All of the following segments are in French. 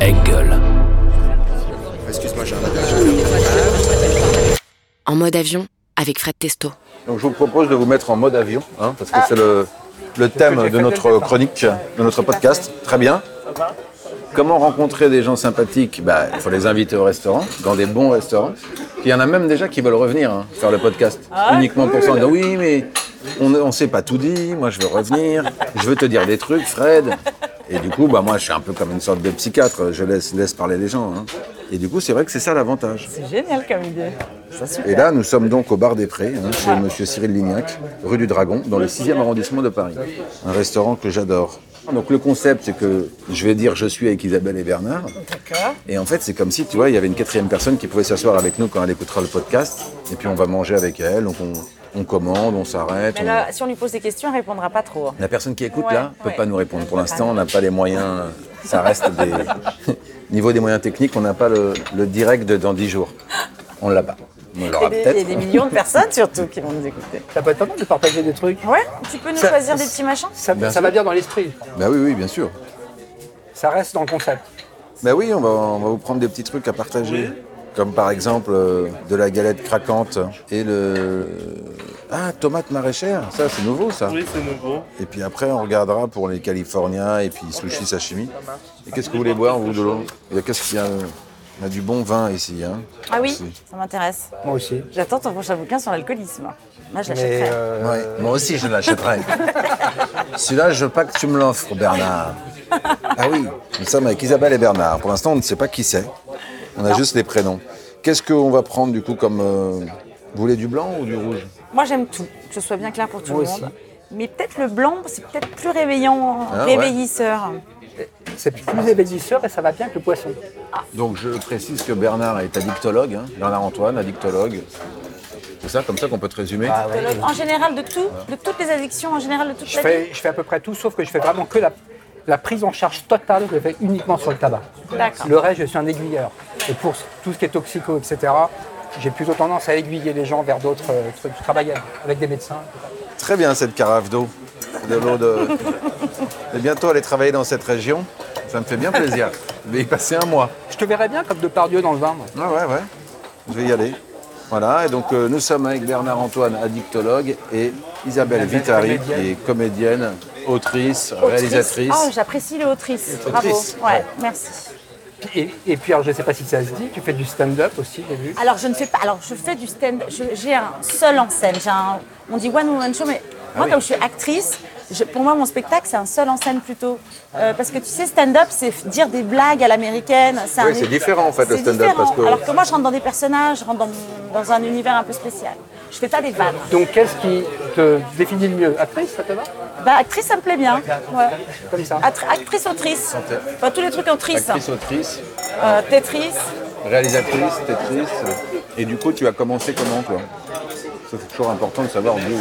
Engel. Excuse-moi, j'ai un En mode avion avec Fred Testo. Donc je vous propose de vous mettre en mode avion, parce que c'est le thème de notre chronique, de notre podcast. Très bien. Comment rencontrer des gens sympathiques ? Il faut les inviter au restaurant, dans des bons restaurants. Il y en a même déjà qui veulent revenir faire le podcast, uniquement pour ça. On dit oui, mais on ne s'est pas tout dit, moi je veux revenir, je veux te dire des trucs, Fred. Et du coup, moi je suis un peu comme une sorte de psychiatre, je laisse parler les gens. Et du coup, c'est vrai que c'est ça l'avantage. C'est génial comme idée. C'est super. Et là, nous sommes donc au Bar des Prés, chez monsieur Cyril Lignac, rue du Dragon, dans le 6e arrondissement de Paris. Un restaurant que j'adore. Donc le concept, c'est que je vais dire je suis avec Isabelle et Bernard. D'accord. Et en fait, c'est comme si, tu vois, il y avait une 4e personne qui pouvait s'asseoir avec nous quand elle écoutera le podcast. Et puis on va manger avec elle, donc on commande, on s'arrête. Mais là, si on lui pose des questions, elle répondra pas trop. La personne qui écoute là peut pas nous répondre. Pour l'instant, on n'a pas les moyens. Ça reste des... Niveau des moyens techniques, on n'a pas le direct de dans 10 jours. On l'a pas. On l'aura peut-être. Il y a des millions de personnes surtout qui vont nous écouter. Ça peut être pas mal de partager des trucs. Ouais, tu peux nous choisir des petits machins. Ça va bien dans l'esprit. Oui, bien sûr. Ça reste dans le concept. Oui, on va vous prendre des petits trucs à partager. Comme par exemple de la galette craquante et tomate maraîchère. Ça, c'est nouveau, ça. Oui, c'est nouveau. Et puis après, on regardera pour les Californiens et puis sushi sashimi. Et qu'est-ce que vous voulez boire, vous, de l'eau ? Qu'est-ce qu'il y a ? On a du bon vin ici. Ah oui, aussi. ça m'intéresse. Moi aussi. J'attends ton prochain bouquin sur l'alcoolisme. Moi, je l'achèterai. Ouais, moi aussi, je l'achèterai. Celui-là, je veux pas que tu me l'offres, Bernard. Ah oui, nous sommes avec Isabelle et Bernard. Pour l'instant, on ne sait pas qui c'est. On a juste les prénoms. Qu'est-ce qu'on va prendre, du coup, comme... Vous voulez du blanc ou du rouge ? Moi, j'aime tout, que ce soit bien clair pour tout le Moi monde. Mais peut-être le blanc, c'est peut-être plus réveillant, réveillisseur. C'est plus éveillisseur et ça va bien avec le poisson. Donc, je précise que Bernard est addictologue, Bernard-Antoine, addictologue. C'est ça, comme ça qu'on peut te résumer ? En général, de tout, de toutes les addictions, en général, de toute Je la vie. fais à peu près tout, sauf que je fais vraiment que la prise en charge totale, je le fais uniquement sur le tabac. D'accord. Le reste, je suis un aiguilleur. Et pour tout ce qui est toxico, etc., j'ai plutôt tendance à aiguiller les gens vers d'autres trucs. Je travaille avec des médecins. Très bien, cette carafe d'eau. De l'eau de... Et bientôt aller travailler dans cette région. Ça me fait bien plaisir. Je vais y passer un mois. Je te verrais bien comme Depardieu dans le vin. Moi. Ouais. Je vais y aller. Voilà, et donc nous sommes avec Bernard-Antoine, addictologue, et Isabelle Vitari, qui est comédienne, autrice, réalisatrice. Oh, j'apprécie les autrices. Bravo. Ouais, merci. Et puis, alors, je ne sais pas si ça se dit, tu fais du stand-up aussi, j'ai vu. Alors, je ne fais pas. Alors, je fais du stand. J'ai un seul en scène. On dit one woman show, mais moi, comme je suis actrice, pour moi, mon spectacle, c'est un seul en scène plutôt. Parce que tu sais, stand-up, c'est dire des blagues à l'américaine. C'est différent en fait le stand-up. Différent. Parce que... Alors que moi, je rentre dans des personnages, je rentre dans un univers un peu spécial. Je fais pas des vannes. Donc, qu'est-ce qui te définit le mieux ? Actrice, ça te va ? Actrice, ça me plaît bien. Ouais. Comme ça. Actrice, autrice. Enfin, tous les trucs autrices. Actrice, autrice, Tétrice. réalisatrice, tétrice. Et du coup, tu as commencé comment, toi ? C'est toujours important de savoir d'où.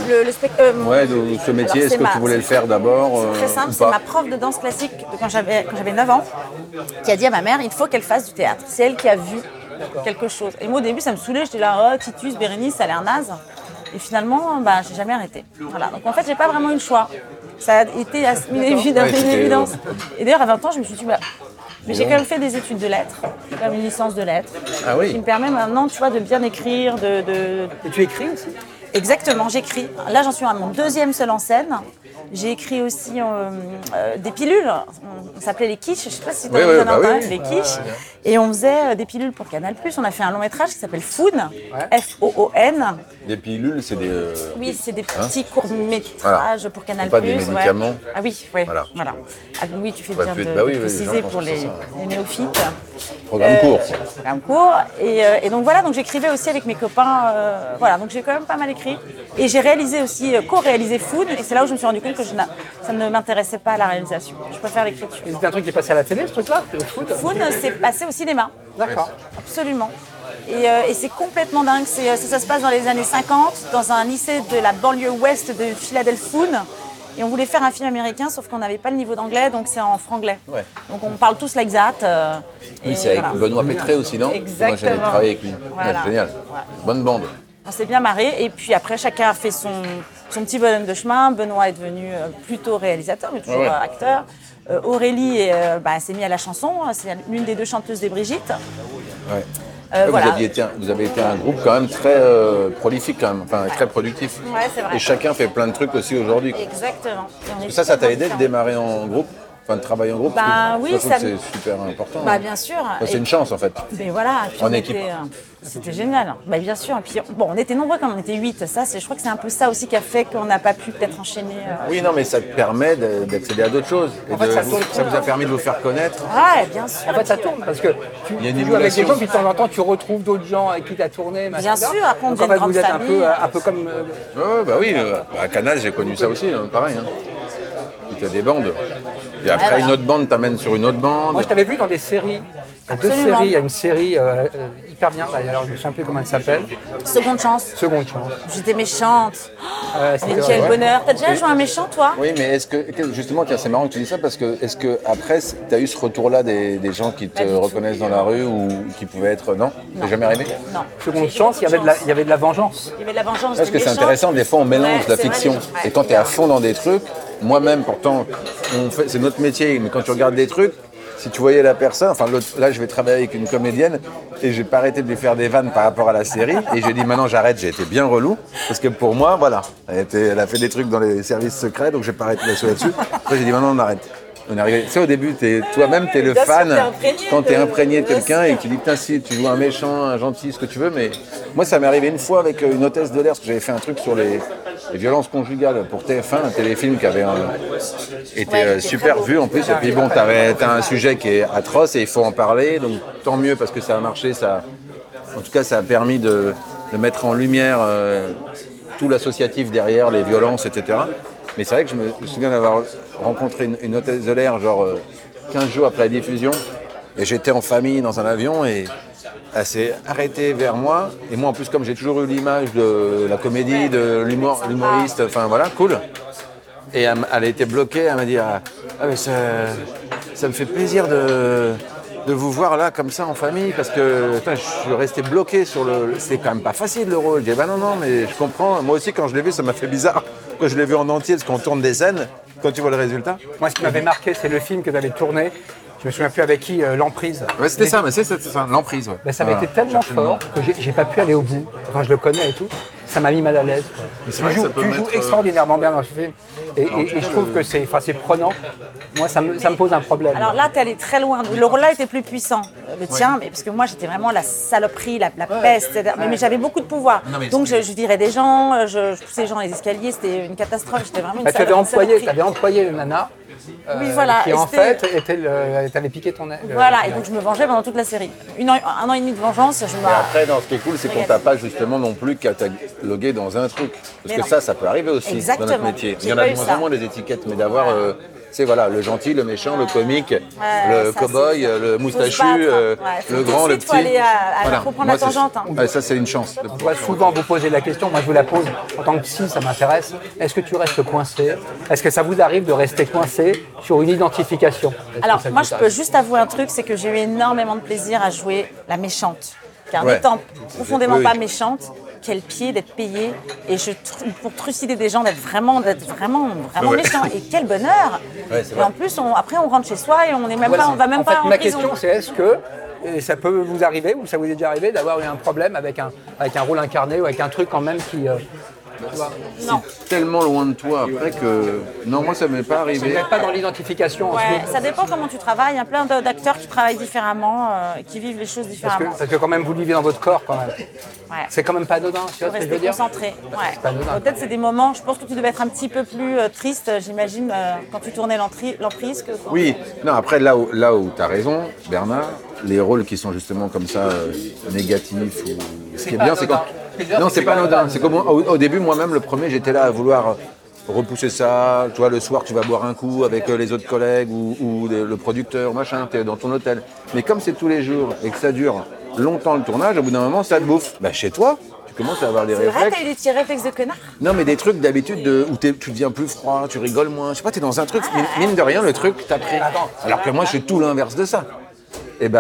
Ce métier, est-ce que tu voulais le faire d'abord C'est très simple, c'est ma prof de danse classique quand j'avais 9 ans qui a dit à ma mère, il faut qu'elle fasse du théâtre. C'est elle qui a vu quelque chose. Et moi au début ça me saoulait, j'étais là, Titus, Bérénice, ça a l'air naze. Et finalement, j'ai jamais arrêté. Voilà. Donc en fait, j'ai pas vraiment eu le choix. Ça a été une évidence. Et d'ailleurs à 20 ans, je me suis dit, mais j'ai quand même fait des études de lettres, comme une licence de lettres, qui me permet maintenant, tu vois, de bien écrire, Et tu écris aussi ? Exactement, j'écris. Là, j'en suis à mon 2e seul en scène. J'ai écrit aussi des pilules. On s'appelait les quiches. Je ne sais pas si tu as entendu les quiches. Et on faisait des pilules pour Canal+. On a fait un long métrage qui s'appelle Foon, F-O-O-N. Des pilules, c'est des... Oui, c'est des petits courts-métrages pour Canal+. Pas des médicaments. Ouais. Ah oui, voilà. Ah, oui, tu fais bien de préciser pour les néophytes. Programme court. Programme court. Et donc voilà, donc j'écrivais aussi avec mes copains. Voilà, donc j'ai quand même pas mal écrit. Et j'ai réalisé aussi, co-réalisé Food. Et c'est là où je me suis rendu compte que ça ne m'intéressait pas à la réalisation. Je préfère l'écriture. C'est un truc qui est passé à la télé, ce truc-là, le foot ? Food, c'est passé au cinéma. D'accord. Absolument. Et c'est complètement dingue. Ça se passe dans les années 50, dans un lycée de la banlieue ouest de Philadelphie. Et on voulait faire un film américain, sauf qu'on n'avait pas le niveau d'anglais, donc c'est en franglais. Ouais. Donc on parle tous like that. Oui, c'est avec Benoît Pétré aussi, non? Exactement. Moi, j'avais travaillé avec lui. Voilà. Ouais, génial. Ouais. Bonne bande. On s'est bien marré. Et puis après, chacun a fait son petit bonhomme de chemin. Benoît est devenu plutôt réalisateur, mais toujours acteur. Aurélie s'est mise à la chanson. C'est l'une des 2 chanteuses des Brigitte. Ouais. Voilà. Vous avez été un groupe quand même très prolifique, quand même, enfin très productif. Ouais, c'est vrai. Et chacun fait plein de trucs aussi aujourd'hui. Exactement. Et on est Ça t'a très aidé de différents. démarrer en groupe, enfin de travailler en groupe Oui, parce que c'est super important. Bien sûr. C'est une chance en fait. Mais voilà, puis En on équipe. c'était génial. Bien sûr. Et puis on était nombreux quand on était 8. Ça, je crois que c'est un peu ça aussi qui a fait qu'on n'a pas pu peut-être enchaîner. Oui, non, mais ça te permet d'accéder à d'autres choses. Et ça vous a permis de vous faire connaître. Ah, bien sûr. En fait, ça tourne parce que tu Il y a une joues avec des émulation. gens, puis de temps en temps, tu retrouves d'autres gens avec qui tu as tourné. Bien sûr, après, on Donc, devient en fait, une vous êtes grande famille. un peu comme. Oui, à Canal, j'ai connu ça aussi, pareil. Tu as des bandes. Et après, une autre bande t'amène sur une autre bande. Moi, je t'avais vu dans des séries. Il y a 2 Absolument. séries. Il y a une série hyper bien d'ailleurs, je ne me souviens plus comment elle s'appelle. Seconde chance. Seconde chance. J'étais méchante. C'était Mais quel vrai. bonheur. T'as déjà joué un méchant, toi? Oui, mais est-ce que, justement, tiens, c'est marrant que tu dis ça parce que, est-ce que après, tu as eu ce retour-là des gens qui te Pas du tout. reconnaissent dans la rue ou qui pouvaient être. Non? C'est jamais arrivé? Non. Seconde chance, il y avait de la vengeance. Il y avait de la vengeance. Parce que des c'est méchants. intéressant, des fois on mélange Ouais, la c'est vrai, fiction. ouais. Et quand tu es à fond dans des trucs, moi-même pourtant, c'est notre métier, mais quand tu regardes des trucs, si tu voyais la personne, enfin là je vais travailler avec une comédienne et j'ai pas arrêté de lui faire des vannes par rapport à la série et j'ai dit maintenant j'arrête, j'ai été bien relou parce que pour moi voilà, elle a fait des trucs dans les services secrets donc j'ai pas arrêté là-dessus. Après j'ai dit maintenant on arrête. On est arrivé. Tu sais, au début, toi-même, t'es le Bien sûr, fan t'es imprégné quand t'es de- imprégné de bien quelqu'un sûr. et que tu dis putain si tu joues un méchant, un gentil, ce que tu veux, mais moi ça m'est arrivé une fois avec une hôtesse de l'air parce que j'avais fait un truc sur les violences conjugales pour TF1, un téléfilm qui avait été Ouais, il était super très beau. vu en plus. Et puis bon, t'as un sujet qui est atroce et il faut en parler, donc tant mieux parce que ça a marché. En tout cas, ça a permis de mettre en lumière tout l'associatif derrière, les violences, etc. Mais c'est vrai que je me souviens d'avoir rencontré une hôtesse de l'air, genre 15 jours après la diffusion, et j'étais en famille dans un avion et elle s'est arrêtée vers moi. Et moi, en plus, comme j'ai toujours eu l'image de la comédie, de l'humoriste, enfin voilà, cool. Et elle a été bloquée, elle m'a dit mais ça me fait plaisir de vous voir là comme ça en famille parce que putain, je suis resté bloqué sur c'est quand même pas facile le rôle. J'ai dit non mais je comprends. Moi aussi quand je l'ai vu ça m'a fait bizarre. Quand je l'ai vu en entier parce qu'on tourne des scènes, quand tu vois le résultat. Moi, ce qui m'avait marqué, c'est le film que tu avais tourné. Je me souviens plus avec qui, L'Emprise. Ouais, c'était ça, mais c'est ça, l'emprise. Ouais. Ça avait été tellement fort que j'ai pas pu aller au bout. Enfin, je le connais et tout. Ça m'a mis mal à l'aise. c'est vrai que ça peut Tu joues mettre, extraordinairement bien dans ce film. Et je trouve que c'est prenant. Moi, ça me pose un problème. Alors là, t'es allé très loin. Le rôle-là était plus puissant. Le tien, mais parce que moi, j'étais vraiment la saloperie, la peste. etc. Mais j'avais beaucoup de pouvoir. Donc, je dirais des gens, je poussais les gens dans les escaliers. C'était une catastrophe. J'étais vraiment une Tu avais saloperie. employé le nana. Oui, voilà. Qui Et en c'était- fait t'avait piqué ton aile. Voilà, et donc je me vengeais pendant toute la série. Un an et demi de vengeance, je me... Et après, ce qui est cool, c'est qu'on t'a pas justement non plus catalogué dans un truc. Parce Mais que non. ça peut arriver aussi dans notre Exactement. métier. Il J'ai y en a pas de eu moins ça. en moins des étiquettes, mais d'avoir, c'est voilà, le gentil, le méchant, le comique, le ça, cow-boy, c'est- le faut se moustachu, battre. le Faut grand, tout le de suite, petit. faut aller faut prendre Moi, la tangente. Hein. Ouais, ça, c'est une chance. On doit souvent vous poser la question, moi je vous la pose en tant que psy, ça m'intéresse. Est-ce que tu restes coincé? Est-ce que ça vous arrive de rester coincé sur une identification? Est-ce que Alors, ça moi, vous je arrive peux juste avouer un truc, c'est que j'ai eu énormément de plaisir à jouer la méchante. Car Ouais. n'étant profondément Oui. pas méchante, quel pied d'être payée et pour trucider des gens, d'être vraiment Ouais. méchant. Et quel bonheur. Ouais, c'est Et vrai. en plus, après, on rentre chez soi et on n'est même Voilà, pas, on va même en pas fait, en ma prison. question c'est est-ce que et ça peut vous arriver ou ça vous est déjà arrivé d'avoir eu un problème avec un rôle incarné ou avec un truc quand même qui... Non. C'est tellement loin de toi après que. Non, moi, ça m'est pas Vous arrivé. n'êtes pas dans l'identification en Ouais, ce ça dépend comment tu travailles. Il y a plein d'acteurs qui travaillent différemment et qui vivent les choses différemment. parce que quand même vous le vivez dans votre corps quand même. Ouais. C'est quand même pas anodin, tu Faut vois ce que je veux rester dire? concentré. Ouais. pas anodin. Peut-être c'est des moments, je pense que tu devais être un petit peu plus triste, j'imagine, quand tu tournais l'emprise. Oui, non, après, là où tu as raison, Bernard, les rôles qui sont justement comme ça, négatifs, ou... ce qui est pas bien, c'est quand. anodin. Non, c'est pas anodin. C'est comme au début, moi-même, le premier, j'étais là à vouloir repousser ça. Tu vois, le soir, tu vas boire un coup avec les autres collègues ou le producteur, machin, tu es dans ton hôtel. Mais comme c'est tous les jours et que ça dure longtemps le tournage, au bout d'un moment, ça te bouffe. Bah, chez toi, tu commences à avoir des C'est vrai, réflexes. t'as eu des petits réflexes de connard. Non, mais des trucs d'habitude où tu deviens plus froid, tu rigoles moins. Je sais pas, t'es dans un truc, mine de rien, le truc t'a pris. Alors que moi, je suis tout l'inverse de ça. Et bah,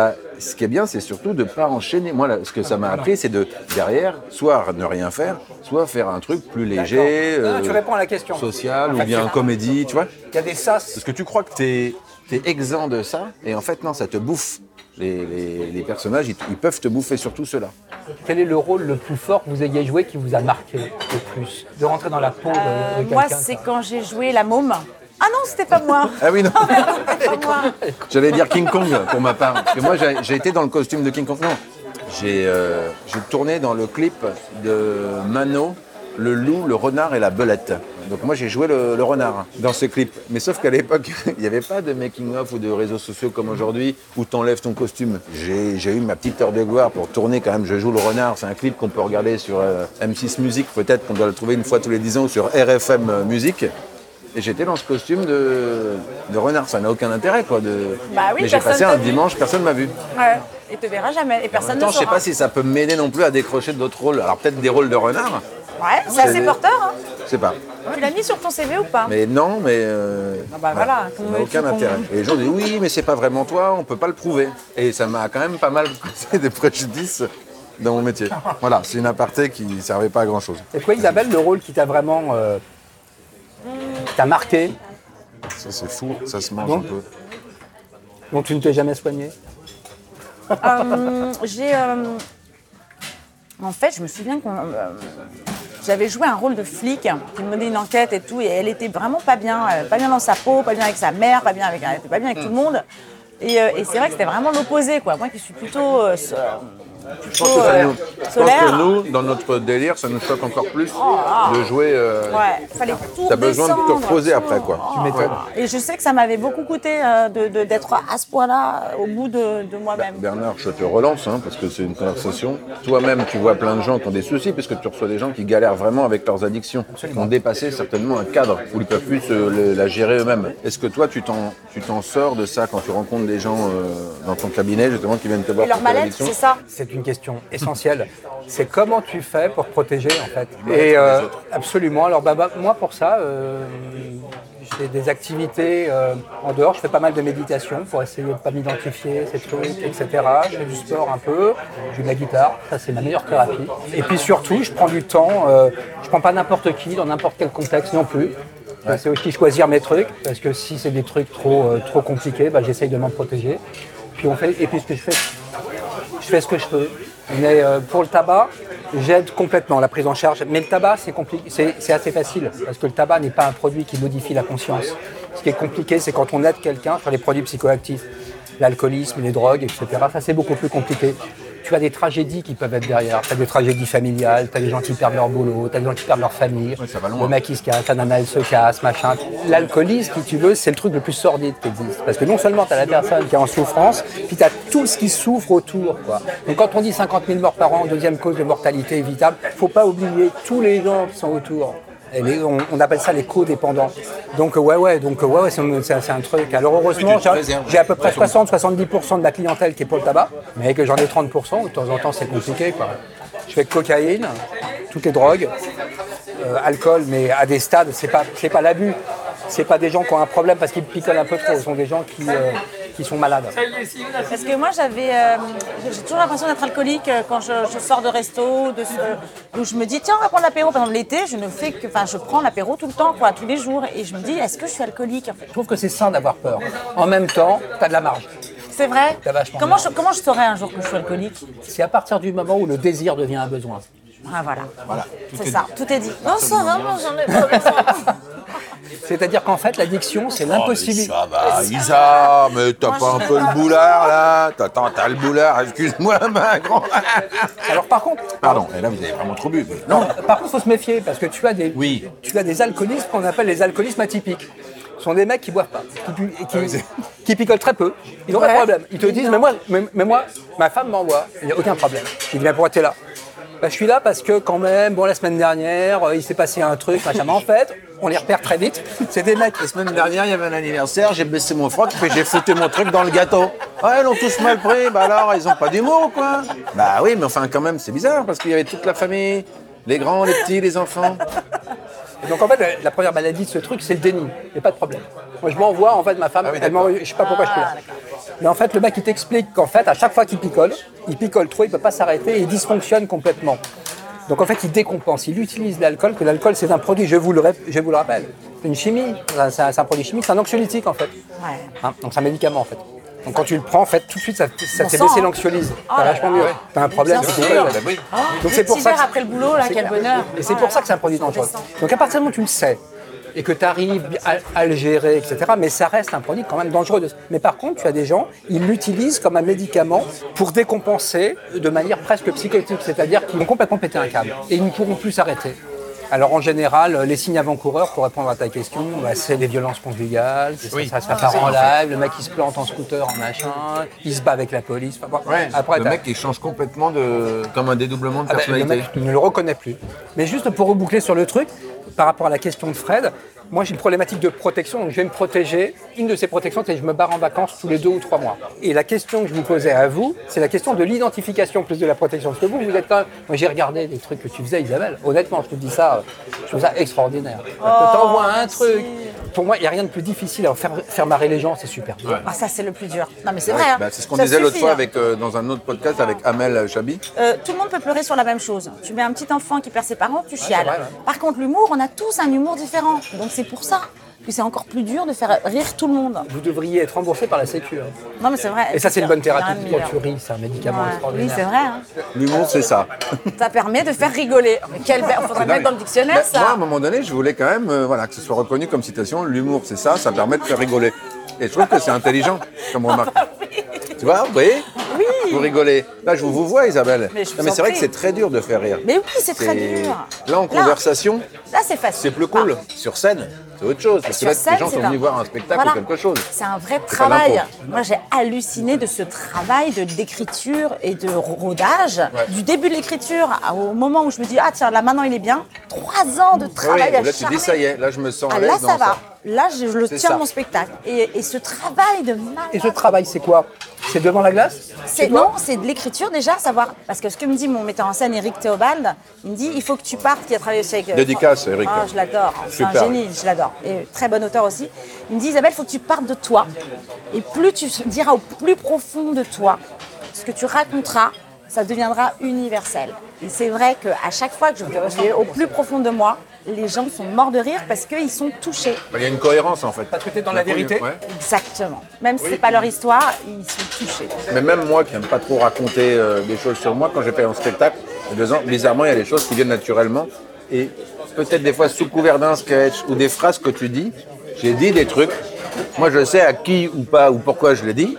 ce qui est bien, c'est surtout de ne pas enchaîner. Moi, là, ce que ça m'a appris, c'est de, derrière, soit ne rien faire, soit faire un truc plus léger, Tu réponds à la question. social, ou bien comédie, tu vois. Il y a des sas. Parce que tu crois que t'es exempt de ça, et en fait, non, ça te bouffe. Les personnages, ils peuvent te bouffer, surtout ceux-là. Quel est le rôle le plus fort que vous ayez joué qui vous a marqué le plus? De rentrer dans la peau de quelqu'un. Moi, c'est quand j'ai joué la môme. Ah non, c'était pas moi. Ah oui, non. C'était pas moi. J'allais dire King Kong pour ma part. Parce que moi, j'ai été dans le costume de King Kong. Non, j'ai tourné dans le clip de Mano, le loup, le renard et la belette. Donc moi, j'ai joué le renard dans ce clip. Mais sauf qu'à l'époque, il n'y avait pas de making-of ou de réseaux sociaux comme aujourd'hui où tu enlèves ton costume. J'ai eu ma petite heure de gloire pour tourner quand même. Je joue le renard. C'est un clip qu'on peut regarder sur M6 Musique. Peut-être qu'on doit le trouver une fois tous les 10 ans ou sur RFM Musique. Et j'étais dans ce costume de renard. Ça n'a aucun intérêt, quoi. Bah oui, mais j'ai personne passé t'a un vu. dimanche, personne ne m'a vu. Ouais. Et te verra jamais. Et En personne même temps, ne je sais saura. pas si ça peut m'aider non plus à décrocher d'autres rôles. Alors peut-être des rôles de renard, Ouais, c'est assez porteur. Hein. je sais pas. Tu l'as mis sur ton CV ou pas? Mais non, mais Ah bah voilà, ça comment n'a veux-tu aucun qu'on- intérêt. Et les gens disent oui, mais c'est pas vraiment toi, on peut pas le prouver. Et ça m'a quand même pas mal causé des préjudices dans mon métier. Voilà, c'est une aparté qui servait pas à grand chose. Et toi, Isabelle, le rôle qui t'a vraiment qui t'a marqué, Ça c'est fou, ça se mange Bon. un peu. dont tu ne t'es jamais soigné? En fait, je me souviens que j'avais joué un rôle de flic qui menait une enquête et tout, et elle était vraiment pas bien dans sa peau, pas bien avec sa mère, elle était pas bien avec tout le monde. Et c'est vrai que c'était vraiment l'opposé, quoi. Moi qui suis plutôt Je pense que nous, dans notre délire, ça nous choque encore plus de jouer. Ouais, fallait tout T'as besoin de te redescendre, reposer tout. après, quoi. Oh. Tu m'étonnes. Et je sais que ça m'avait beaucoup coûté d'être à ce point-là au bout de moi-même. Bernard, je te relance, hein, parce que c'est une conversation. Toi-même, tu vois plein de gens qui ont des soucis, parce que tu reçois des gens qui galèrent vraiment avec leurs addictions, qui ont dépassé certainement un cadre où ils ne peuvent plus la gérer eux-mêmes. Est-ce que toi, tu t'en sors de ça quand tu rencontres des gens dans ton cabinet, justement, qui viennent te voir Et leur pour ta mal-être, addiction? c'est ça. C'est une question essentielle. C'est comment tu fais pour protéger, en fait. Ouais, Et les autres. absolument. Alors, moi, pour ça, j'ai des activités en dehors. Je fais pas mal de méditation pour essayer de ne pas m'identifier, ces trucs, etc. Je fais du sport un peu. Je joue de la guitare. Ça, c'est ma meilleure thérapie. Et puis surtout, je prends du temps. Je prends pas n'importe qui, dans n'importe quel contexte non plus. C'est aussi choisir mes trucs, parce que si c'est des trucs trop compliqués, bah, j'essaye de m'en protéger. Et puis ce que je fais ce que je peux. Mais pour le tabac, j'aide complètement la prise en charge. Mais le tabac, c'est compliqué, c'est assez facile, parce que le tabac n'est pas un produit qui modifie la conscience. Ce qui est compliqué, c'est quand on aide quelqu'un sur les produits psychoactifs, l'alcoolisme, les drogues, etc. Ça, c'est beaucoup plus compliqué. Tu as des tragédies qui peuvent être derrière. Tu as des tragédies familiales, tu as des gens qui perdent leur boulot, tu as des gens qui perdent leur famille, ça va loin. le mec qui se casse, la nana elle se casse, machin. L'alcoolisme, si tu veux, c'est le truc le plus sordide qui existe. Parce que non seulement tu as la personne qui est en souffrance, puis tu as tout ce qui souffre autour, quoi. Donc quand on dit 50 000 morts par an, deuxième cause de mortalité évitable, il ne faut pas oublier tous les gens qui sont autour. Et on appelle ça les codépendants. Donc c'est un truc. Alors heureusement, j'ai à peu près 60-70% de ma clientèle qui est pour le tabac, mais que j'en ai 30%, de temps en temps c'est compliqué, quoi. Je fais cocaïne, toutes les drogues, alcool, mais à des stades, c'est pas l'abus. C'est pas des gens qui ont un problème parce qu'ils picolent un peu trop, ce sont des gens qui sont malades. Parce que moi, j'ai toujours l'impression d'être alcoolique quand je sors de resto, où je me dis, tiens, on va prendre l'apéro. Par exemple, l'été, je prends l'apéro tout le temps, quoi, tous les jours. Et je me dis, est-ce que je suis alcoolique, en fait? Je trouve que c'est sain d'avoir peur. En même temps, tu as de la marge. C'est vrai? T'as vachement Comment bien. je saurais un jour que je suis alcoolique? C'est à partir du moment où le désir devient un besoin. Ah, voilà. C'est ça, tout est dit. Non, ça va, moi, j'en ai pas besoin. C'est-à-dire qu'en fait, l'addiction, c'est l'impossibilité. Ça va, Isa, mais t'as pas un peu le boulard là? T'as le boulard, excuse-moi, ma grande. Alors par contre, Pardon, et là vous avez vraiment trop bu. non, par contre, il faut se méfier parce que tu as des Oui. alcoolismes qu'on appelle les alcoolismes atypiques. Ce sont des mecs qui boivent pas, qui picolent très peu. Ils n'ont pas de problème. Ils te disent, mais moi, ma femme m'envoie. Il n'y a aucun problème. Je dis, mais pourquoi t'es là? Bah, je suis là parce que quand même, la semaine dernière, il s'est passé un truc, machin. Mais en fait, on les repère très vite. C'est des mecs. La semaine dernière, il y avait un anniversaire, j'ai baissé mon froc, puis j'ai foutu mon truc dans le gâteau. Ouais, ils l'ont tous mal pris, bah alors, ils ont pas d'humour ou quoi? Bah oui, mais enfin, quand même, c'est bizarre, parce qu'il y avait toute la famille, les grands, les petits, les enfants. Et donc en fait, la première maladie de ce truc, c'est le déni. Il n'y a pas de problème. Moi, je m'envoie, en fait, ma femme, elle m'envoie, je sais pas pourquoi je suis là. Mais en fait, le mec, il t'explique qu'en fait, à chaque fois qu'il picole trop, il peut pas s'arrêter et il dysfonctionne complètement. Donc en fait, il décompense, il utilise l'alcool, que l'alcool, c'est un produit, je vous le rappelle, c'est une chimie, c'est un produit chimique, c'est un anxiolytique en fait. Ouais. Hein, donc c'est un médicament en fait. Donc quand tu le prends, en fait, tout de suite, ça te fait sang, baisser hein. l'anxiolyse. Oh T'as là vachement là. mieux. T'as un problème, Bien c'est sûr. que donc c'est pour ça. Après le boulot, là, quel bonheur. Et c'est pour ça que c'est un produit dangereux. Donc à partir du moment où tu le sais, et que tu arrives à le gérer, etc., mais ça reste un produit quand même dangereux. Mais par contre, tu as des gens, ils l'utilisent comme un médicament pour décompenser de manière presque psychotique, c'est-à-dire qu'ils vont complètement péter un câble et ils ne pourront plus s'arrêter. Alors en général, les signes avant-coureurs, pour répondre à ta question, c'est les violences conjugales, ça se passe en live, le mec il se plante en scooter, en machin, il se bat avec la police. Enfin, bon, après, le mec il change complètement comme un dédoublement de le personnalité. mec, tu ne le reconnais plus. Mais juste pour reboucler sur le truc, par rapport à la question de Fred, moi j'ai une problématique de protection, donc je vais me protéger. Une de ces protections, c'est que je me barre en vacances tous les 2 ou 3 mois. Et la question que je vous posais à vous, c'est la question de l'identification plus de la protection. Parce que vous êtes quand même... Moi j'ai regardé les trucs que tu faisais, Isabelle. Honnêtement, je te dis ça, je trouve ça extraordinaire. Je t'envoie un truc. Pour moi, il n'y a rien de plus difficile. Alors, faire marrer les gens, c'est super. Ouais. Ah, ça, c'est le plus dur. Non, mais c'est vrai. Hein. C'est ce qu'on Ça disait l'autre suffit, fois hein. avec, dans un autre podcast avec Amel Chabi. Tout le monde peut pleurer sur la même chose. Tu mets un petit enfant qui perd ses parents, tu chiales. vrai, ouais. Par contre, l'humour, on a tous un humour différent. Donc c'est pour ça que c'est encore plus dur de faire rire tout le monde. Vous devriez être remboursé par la Sécu. Hein. Non, mais c'est vrai. Et ça, c'est une bonne thérapie. Il y a rien de Quand tu meilleur. ris, c'est un médicament Ouais. Oui, extraordinaire. c'est vrai. Hein. L'humour, c'est ça. Ça permet de faire rigoler. Mais quel faudrait mettre dans le dictionnaire, Mais ça. moi, à un moment donné, je voulais quand même que ce soit reconnu comme citation. L'humour, c'est ça, ça permet de faire rigoler. Et je trouve que c'est intelligent comme remarque. Tu vois, vous voyez Oui. Vous rigolez. Là, je vous vois, Isabelle. Mais je vous Non, mais en c'est vrai prie. que c'est très dur de faire rire. Mais oui, c'est très dur. Là, en conversation, Là, c'est facile. c'est plus cool. Sur scène, c'est autre chose. Parce que Sur là, scène, les gens c'est sont venus voir un spectacle Voilà. ou quelque chose. C'est un vrai C'est pas travail. l'impro. Moi, j'ai halluciné de ce travail d'écriture et de rodage. Du début de l'écriture au moment où je me dis, ah tiens, là maintenant il est bien. 3 ans de travail Oui, à là, tu dis, ça y est, là, je me sens à Ah, l'aise là, dans ça va. Là, je le C'est tiens ça. mon spectacle. Et ce travail de malade. Et ce travail, c'est quoi? C'est devant la glace? C'est non, c'est de l'écriture déjà, savoir. Parce que ce que me dit mon metteur en scène, Eric Théobald, il me dit il faut que tu partes, qui a travaillé aussi avec. Dédicace, Eric. Ah, je l'adore. C'est un Super. génie, je l'adore. Et très bon auteur aussi. Il me dit Isabelle, il faut que tu partes de toi. Et plus tu diras au plus profond de toi ce que tu raconteras, ça deviendra universel. Et c'est vrai qu'à chaque fois que je vais au plus profond de moi, les gens sont morts de rire parce qu'ils sont touchés. Il y a une cohérence, en fait. Parce que t'es dans la vérité. Ouais. Exactement. Même si c'est pas leur histoire, ils sont touchés. Mais même moi qui n'aime pas trop raconter des choses sur moi, quand j'ai fait un spectacle, il y a 2 ans, bizarrement, il y a des choses qui viennent naturellement. Et peut-être des fois sous couvert d'un sketch ou des phrases que tu dis, j'ai dit des trucs. Moi, je sais à qui ou pas ou pourquoi je l'ai dit.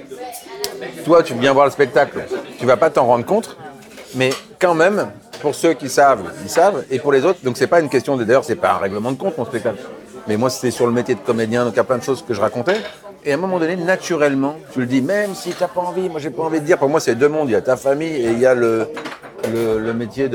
Toi, tu viens voir le spectacle, tu vas pas t'en rendre compte. Mais quand même, pour ceux qui savent, ils savent. Et pour les autres, donc c'est pas une question de... D'ailleurs, c'est pas un règlement de compte, mon spectacle. Mais moi, c'était sur le métier de comédien, donc il y a plein de choses que je racontais. Et à un moment donné, naturellement, tu le dis, même si t'as pas envie, moi j'ai pas envie de dire. Pour moi, c'est 2 mondes. Il y a ta famille et il y a le métier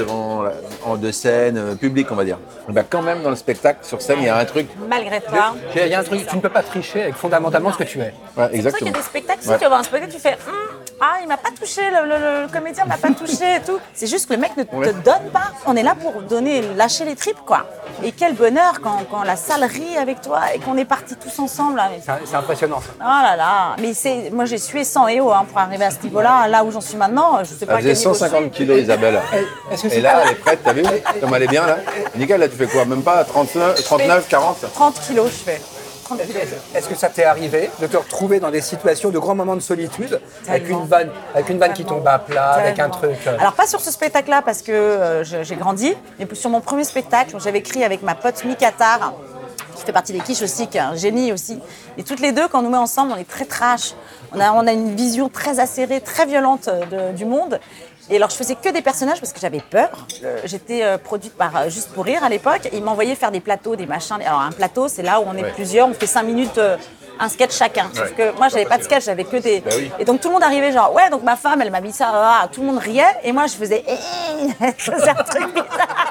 de scène public, on va dire. Et ben, quand même, dans le spectacle, sur scène, il y a un truc. Malgré toi. Il y a un truc, tu ne peux pas tricher avec fondamentalement ce que tu es. Ouais, C'est pour ça qu'il exactement. y a des spectacles, si Ouais. tu vas voir un spectacle, tu fais ah, il m'a pas touché, le comédien m'a pas touché et tout. C'est juste que le mec ne te donne pas. On est là pour lâcher les tripes, quoi. Et quel bonheur quand la salle rit avec toi et qu'on est partis tous ensemble. Là. Mais C'est impressionnant. Ça. oh là là. Mais moi j'ai sué 100 EO pour arriver à ce niveau-là. Là où j'en suis maintenant, je sais pas Elle à quel faisait niveau je 150 suis. kilos, Isabelle. Est-ce que Et c'est là, elle est prête, t'as vu comme elle est bien, là. Nickel, là, tu fais quoi? Même pas 39, 40? 30 kilos, je fais. 30 kilos. Est-ce que ça t'est arrivé de te retrouver dans des situations de grands moments de solitude avec une vanne qui tombe à plat, avec un truc Alors pas sur ce spectacle-là parce que j'ai grandi, mais sur mon premier spectacle, j'avais écrit avec ma pote Mikatar, qui fait partie des Quiches aussi, qui est un génie aussi. Et toutes les deux, quand on nous met ensemble, on est très trash. On a une vision très acérée, très violente du monde. Et alors, je faisais que des personnages parce que j'avais peur. J'étais produite par Juste pour rire à l'époque. Et ils m'envoyaient faire des plateaux, des machins. Alors, un plateau, c'est là où on est plusieurs. On fait 5 minutes, un sketch chacun. Sauf que moi, j'avais pas de sketch, j'avais que des... Oui. Et donc, tout le monde arrivait genre, ouais, donc ma femme, elle m'a mis ça. Tout le monde riait. Et moi, je faisais... je faisais un truc bizarre.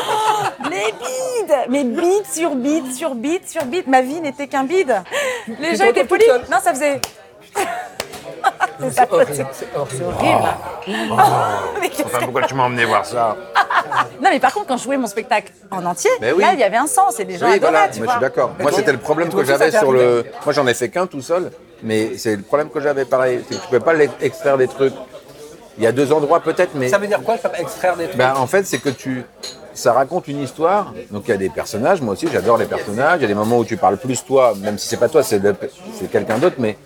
Les bides. Mais bide sur bide, sur bide, sur bide. Ma vie n'était qu'un bide. Les gens étaient polis. Non, ça faisait... C'est ça, horrible, c'est horrible. horrible. Mais qu'est-ce Enfin, pourquoi tu m'as emmené voir ça? Non, mais par contre, quand je jouais mon spectacle en entier, Mais oui. là, il y avait un sens et les gens Oui, adoraient, voilà, tu moi vois. je suis d'accord. Moi, c'était le problème toi que aussi, ça j'avais t'est sur arrivé le. Moi, j'en ai fait qu'un tout seul, mais c'est le problème que j'avais pareil. C'est que tu peux pas extraire des trucs. Il y a 2 endroits peut-être, mais. Ça veut dire quoi, ça va extraire des trucs? Ben, en fait, c'est que ça raconte une histoire. Donc il y a des personnages. Moi aussi, j'adore les personnages. Il y a des moments où tu parles plus toi, même si c'est pas toi, c'est quelqu'un d'autre, mais.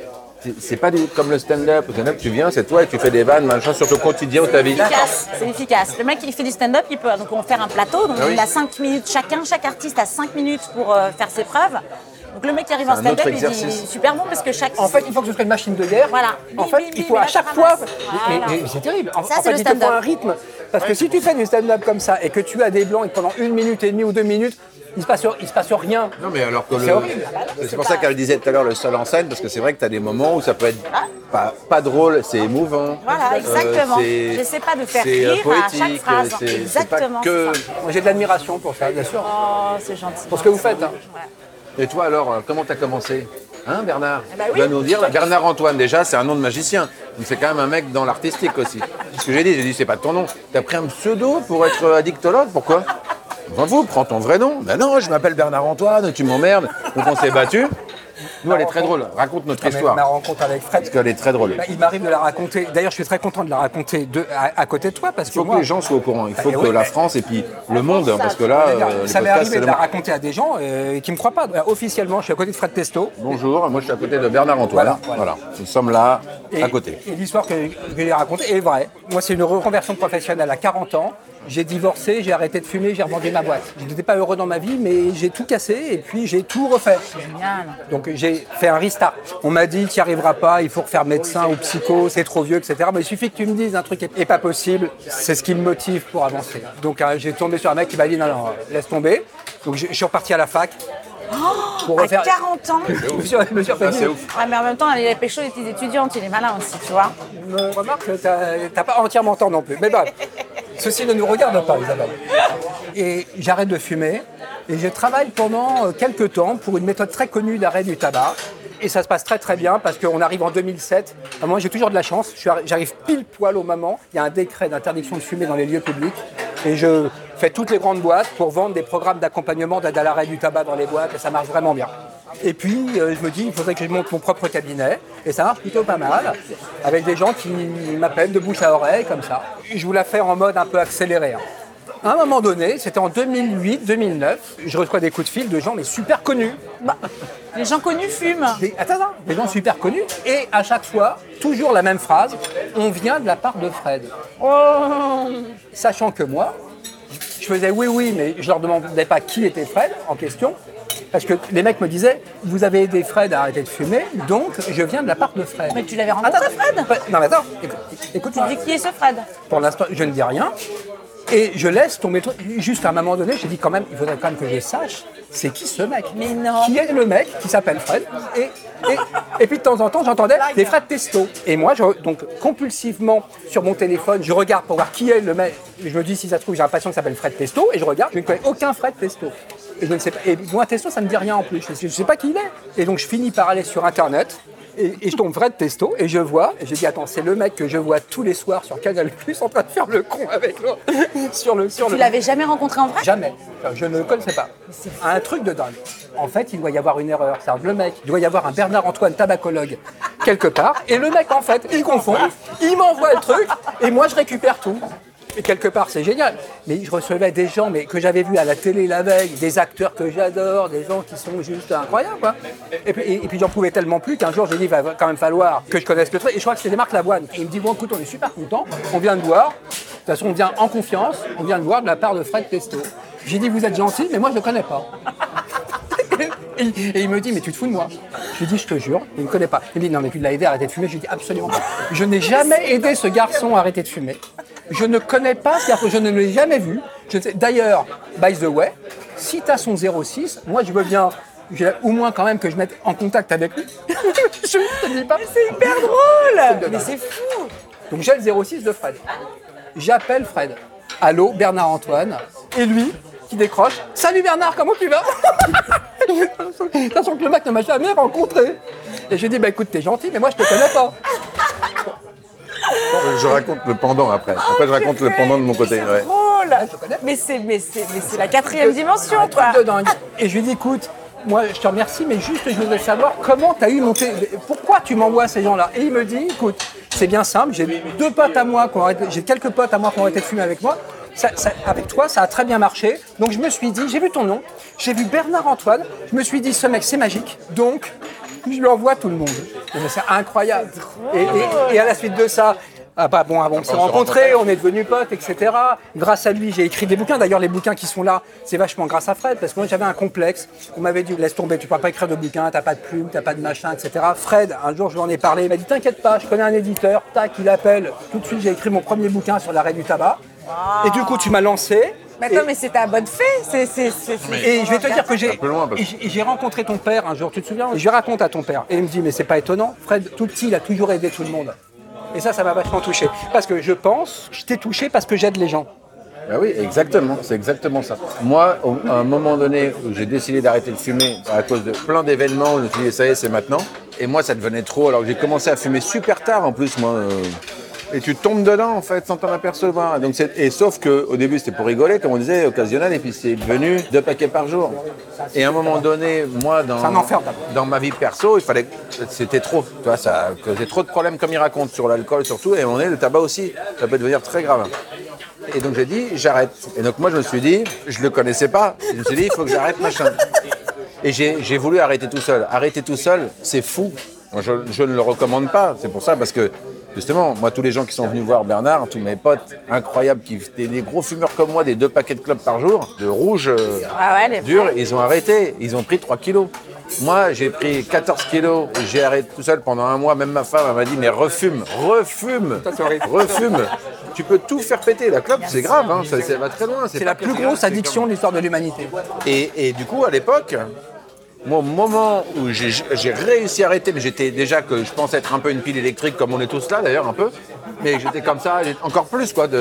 C'est pas comme le stand-up. Le stand-up, tu viens, c'est toi et tu fais des vannes, machin, sur ton quotidien ou ta vie. C'est efficace. Le mec qui fait du stand-up, il peut. Donc on va faire un plateau, donc Ah oui. il a 5 minutes chacun. Chaque artiste a 5 minutes pour faire ses preuves. Donc le mec qui arrive en C'est un autre stand-up, il dit exercice. super bon parce que chaque. En fait, il faut que ce soit une machine de guerre. Voilà. En Bim, fait, bim, il bim, faut et à là, chaque ça fois. ramasse. Mais Voilà. c'est terrible. En Ça, c'est fait, le il te faut stand-up. un rythme. Parce que si tu fais du stand-up comme ça et que tu as des blancs et que pendant 1 minute et demie ou 2 minutes, il se passe rien. Non, mais alors que C'est horrible. c'est pour ça qu'elle disait tout à l'heure le seul en scène, parce que c'est vrai que tu as des moments où ça peut être pas drôle, c'est émouvant. Voilà, exactement. c'est- J'essaie pas de faire c'est, rire à chaque poétique, phrase. c'est pas Exactement. que. c'est ça. Moi, j'ai de l'admiration pour ça, bien sûr. Oh, c'est gentil. Pour ce que vous faites. Hein. Et toi alors, comment t'as commencé? Hein, Bernard? bah Tu oui. vas nous dire, Bernard Antoine, déjà, c'est un nom de magicien. Donc c'est quand même un mec dans l'artistique aussi. C'est ce que j'ai dit, c'est pas ton nom. T'as pris un pseudo pour être addictologue, pourquoi? On s'en fout, prends ton vrai nom. Ben non, je m'appelle Bernard Antoine, tu m'emmerdes. Donc on s'est battus. Nous, elle est très drôle. Raconte notre Ah, mais histoire. ma rencontre avec Fred, Parce qu'elle est très drôle. bah, il m'arrive de la raconter. D'ailleurs, je suis très content de la raconter à côté de toi parce Il faut que que moi, les gens soient au courant. Il faut Eh que oui, la mais- France et puis le monde, hein, parce que là, les ça m'est podcasts, arrivé c'est de le la monde. raconter à des gens qui ne me croient pas. Officiellement, je suis à côté de Fred Testo. Bonjour, moi je suis à côté de Bernard Antoine. Voilà. Nous sommes là, Et, à côté. et l'histoire que je lui ai racontée est vraie. Moi, c'est une reconversion professionnelle à 40 ans. J'ai divorcé, j'ai arrêté de fumer, j'ai revendu ma boîte. Je n'étais pas heureux dans ma vie, mais j'ai tout cassé et puis j'ai tout refait. Génial. Donc j'ai fait un restart. On m'a dit, tu n'y arriveras pas, il faut refaire médecin ou psycho, c'est trop vieux, etc. Mais il suffit que tu me dises un truc est pas possible, c'est ce qui me motive pour avancer. Donc j'ai tombé sur un mec qui m'a dit, non, laisse tomber. Donc je suis reparti à la fac. Pour À 40 ans. Je me suis refait Ah, c'est ouf. Ouais, mais en même temps, il a pécho les petites étudiantes, il est malin aussi, tu vois. Remarque que t'as pas entièrement tort non plus. Mais bref, ceci ne nous regarde pas, Isabelle. Et j'arrête de fumer et je travaille pendant quelques temps pour une méthode très connue d'arrêt du tabac. Et ça se passe très très bien parce qu'on arrive en 2007. Moi j'ai toujours de la chance, j'arrive pile poil au moment. Il y a un décret d'interdiction de fumer dans les lieux publics. Et je fais toutes les grandes boîtes pour vendre des programmes d'accompagnement d'aide à l'arrêt du tabac dans les boîtes et ça marche vraiment bien. Et puis je me dis, il faudrait que je monte mon propre cabinet et ça marche plutôt pas mal avec des gens qui m'appellent de bouche à oreille comme ça. Je vous la fais en mode un peu accéléré. Hein. À un moment donné, c'était en 2008-2009, je reçois des coups de fil de gens mais super connus. Bah, les gens connus fument. Attends, des gens super connus et à chaque fois, toujours la même phrase, on vient de la part de Fred. Oh. Sachant que moi, je faisais oui, mais je leur demandais pas qui était Fred en question, parce que les mecs me disaient, vous avez aidé Fred à arrêter de fumer, donc je viens de la part de Fred. Mais tu l'avais rencontré, Fred? Non mais attends, écoute, Tu dis qui est ce Fred? pour l'instant, je ne dis rien. Et je laisse tomber le truc. Juste à un moment donné, j'ai dit quand même, il faudrait quand même que je sache, c'est qui ce mec? Mais non. Qui est le mec qui s'appelle Fred? Et puis de temps en temps, j'entendais des Fred Testo. Et moi, donc compulsivement, sur mon téléphone, je regarde pour voir qui est le mec. Je me dis, si ça se trouve, j'ai un patient qui s'appelle Fred Testo. Et je regarde, je ne connais aucun Fred Testo. Et je ne sais pas. Et moi, Testo, ça ne me dit rien en plus. Je ne sais pas qui il est. Et donc, je finis par aller sur Internet. Et je tombe Fred Testo et je vois, et j'ai dit attends, c'est le mec que je vois tous les soirs sur Canal+ en train de faire le con avec l'autre sur le. Tu l'avais jamais rencontré en vrai? Jamais, enfin, je ne le connaissais pas. Un truc de dingue. En fait, il doit y avoir une erreur. C'est-à-dire le mec, il doit y avoir un Bernard Antoine tabacologue quelque part, et le mec en fait, il confond, il m'envoie le truc, et moi je récupère tout. Et quelque part, c'est génial. Mais je recevais des gens que j'avais vus à la télé la veille, des acteurs que j'adore, des gens qui sont juste incroyables. Quoi. Et puis j'en pouvais tellement plus qu'un jour, j'ai dit, il va quand même falloir que je connaisse le truc. Et je crois que c'était Marc Lavoine. Et il me dit, bon, écoute, on est super contents, on vient de voir. De toute façon, on vient en confiance, on vient de voir de la part de Fred Testo. J'ai dit, vous êtes gentil, mais moi, je ne le connais pas. Et il me dit, mais tu te fous de moi? Je lui dis, je te jure, il ne me connaît pas. Il me dit, non, mais tu l'as aidé à arrêter de fumer. Je lui dis, absolument pas. Je n'ai jamais aidé ce garçon à arrêter de fumer. Je ne connais pas ce garçon, je ne l'ai jamais vu. D'ailleurs, by the way, si tu as son 06, moi je veux bien, au moins quand même que je mette en contact avec lui. Je ne te dis pas. C'est hyper drôle. Mais c'est fou. Donc j'ai le 06 de Fred. J'appelle Fred. Allô, Bernard Antoine. Et lui, qui décroche. Salut Bernard, comment tu vas? Sachant que le mec ne m'a jamais rencontré. Et je lui dis, bah écoute, t'es gentil, mais moi je te connais pas. je raconte le pendant après. Après, je raconte le pendant de mon côté. Ouais. Drôle. Mais c'est la 4e dimension, Un quoi. truc de dingue. Et je lui dis, écoute, moi je te remercie, mais juste je voudrais savoir comment tu as eu pourquoi tu m'envoies ces gens-là. Et il me dit, écoute, c'est bien simple, j'ai quelques potes à moi qui ont arrêté de fumer avec moi. Avec toi, ça a très bien marché. Donc je me suis dit, j'ai vu ton nom, j'ai vu Bernard Antoine, je me suis dit, ce mec c'est magique. Donc je lui envoie tout le monde. Mais c'est incroyable. Et à la suite de ça, on s'est rencontrés, on est devenus potes, etc. Grâce à lui, j'ai écrit des bouquins. D'ailleurs, les bouquins qui sont là, c'est vachement grâce à Fred, parce que moi, j'avais un complexe. On m'avait dit, laisse tomber, tu ne pourras pas écrire de bouquins, t'as pas de plume, t'as pas de machin, etc. Fred, un jour, je lui en ai parlé, il m'a dit, t'inquiète pas, je connais un éditeur. Tac, il appelle. Tout de suite, j'ai écrit mon premier bouquin sur l'arrêt du tabac. Et du coup, tu m'as lancé. Mais attends, mais c'est ta bonne fée. Et je vais te dire que j'ai rencontré ton père un jour, tu te souviens? Et je raconte à ton père. Et il me dit, mais c'est pas étonnant. Fred, tout petit, il a toujours aidé tout le monde. Et ça m'a vachement touché. Parce que je pense, je t'ai touché parce que j'aide les gens. Ah oui, exactement, c'est exactement ça. Moi, à un moment donné où j'ai décidé d'arrêter de fumer à cause de plein d'événements, je me suis dit, ça y est, c'est maintenant. Et moi, ça devenait trop. Alors j'ai commencé à fumer super tard en plus, moi. Et tu tombes dedans, en fait, sans t'en apercevoir. Donc, sauf qu'au début, c'était pour rigoler, comme on disait, occasionnel, et puis c'est devenu 2 paquets par jour. Et à un moment donné, moi, dans ma vie perso, c'était trop. Tu vois, ça causait trop de problèmes, comme il raconte, sur l'alcool surtout, et à un moment donné, le tabac aussi, ça peut devenir très grave. Et donc, j'ai dit, j'arrête. Et donc, moi, je me suis dit, je ne le connaissais pas, je me suis dit, il faut que j'arrête, machin. Et j'ai voulu arrêter tout seul. Arrêter tout seul, c'est fou. Moi, je ne le recommande pas. C'est pour ça, parce que, justement, moi, tous les gens qui sont venus voir Bernard, tous mes potes incroyables, qui étaient des gros fumeurs comme moi, des 2 paquets de clopes par jour, de rouge dur, ils ont arrêté. Ils ont pris 3 kilos. Moi, j'ai pris 14 kilos. J'ai arrêté tout seul pendant 1 mois. Même ma femme, elle m'a dit, mais refume. Tu peux tout faire péter. La clope, c'est grave. Hein. Ça va très loin. C'est la plus grosse addiction de l'histoire de l'humanité. Et du coup, à l'époque... Moi, au moment où j'ai réussi à arrêter, mais j'étais déjà que je pense être un peu une pile électrique, comme on est tous là d'ailleurs, un peu. Mais j'étais comme ça, encore plus quoi.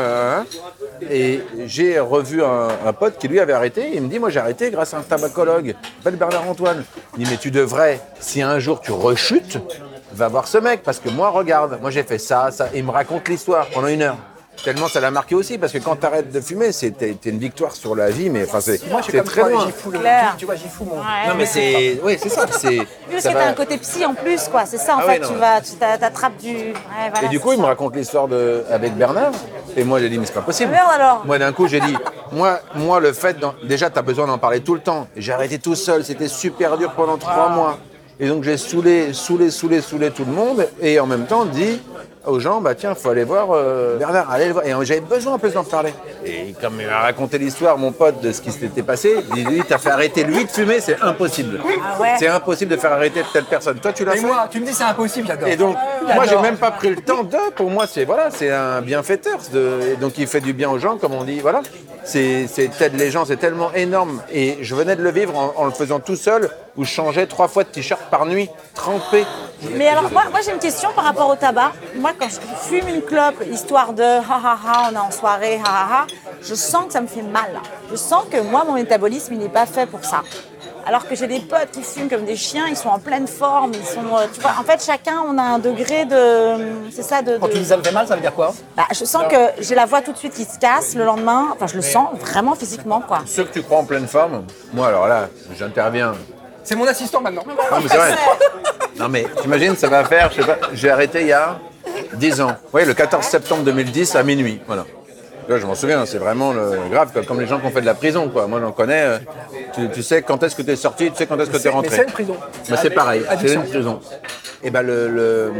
Et j'ai revu un pote qui lui avait arrêté. Et il me dit, moi j'ai arrêté grâce à un tabacologue, il s'appelle Bernard Antoine. Il dit, mais tu devrais, si un jour tu rechutes, va voir ce mec, parce que moi regarde, moi j'ai fait ça. Et il me raconte l'histoire pendant 1 heure. Tellement ça l'a marqué aussi, parce que quand tu arrêtes de fumer, c'était une victoire sur la vie, mais enfin c'est très loin. Tu vois, j'y fous mon... Non mais c'est ça. Parce que t'as un côté psy en plus, quoi. C'est ça, en fait, tu t'attrapes du... Ouais, voilà, et du coup, il me raconte l'histoire avec Bernard, et moi j'ai dit, mais c'est pas possible. Merde alors. Moi d'un coup, j'ai dit, moi le fait, déjà t'as besoin d'en parler tout le temps. J'ai arrêté tout seul, c'était super dur pendant 3 mois. Et donc j'ai saoulé tout le monde, et en même temps dit aux gens, bah tiens, faut aller voir Bernard, allez le voir. Et j'avais besoin un peu d'en parler. Et comme il m'a raconté l'histoire, mon pote, de ce qui s'était passé, il dit, t'as fait arrêter lui de fumer, c'est impossible. Ah ouais. C'est impossible de faire arrêter telle personne. Toi, tu l'as fait. Et moi, tu me dis c'est impossible, j'adore. Et donc, moi, j'ai même pas pris le temps pour moi, c'est un bienfaiteur. Et donc, il fait du bien aux gens, comme on dit, voilà. T'aides les gens, c'est tellement énorme. Et je venais de le vivre en le faisant tout seul, où je changeais 3 fois de t-shirt par nuit, trempé. Mais alors, moi j'ai une question par rapport au tabac. Moi, quand je fume une clope, histoire de on est en soirée, je sens que ça me fait mal. Je sens que moi, mon métabolisme, il n'est pas fait pour ça. Alors que j'ai des potes qui fument comme des chiens, ils sont en pleine forme, ils sont, tu vois, en fait, chacun, on a un degré de... C'est ça, Quand tu dis ça me fait mal, ça veut dire quoi? Je sens que j'ai la voix tout de suite qui se casse le lendemain. Enfin, je le sens vraiment physiquement, quoi. Ceux que tu crois en pleine forme, moi, alors là, j'interviens. C'est mon assistant maintenant. Non, mais c'est vrai. Non, mais t'imagines, ça va faire, je sais pas, j'ai arrêté il y a 10 ans. Oui, le 14 septembre 2010 à minuit, voilà. Là, je m'en souviens, c'est vraiment grave, comme les gens qui ont fait de la prison, quoi. Moi, j'en connais. Tu sais quand est-ce que tu es sorti, tu sais quand est-ce que tu es rentré. Mais c'est une prison. Mais c'est pareil, c'est une prison. Et ben le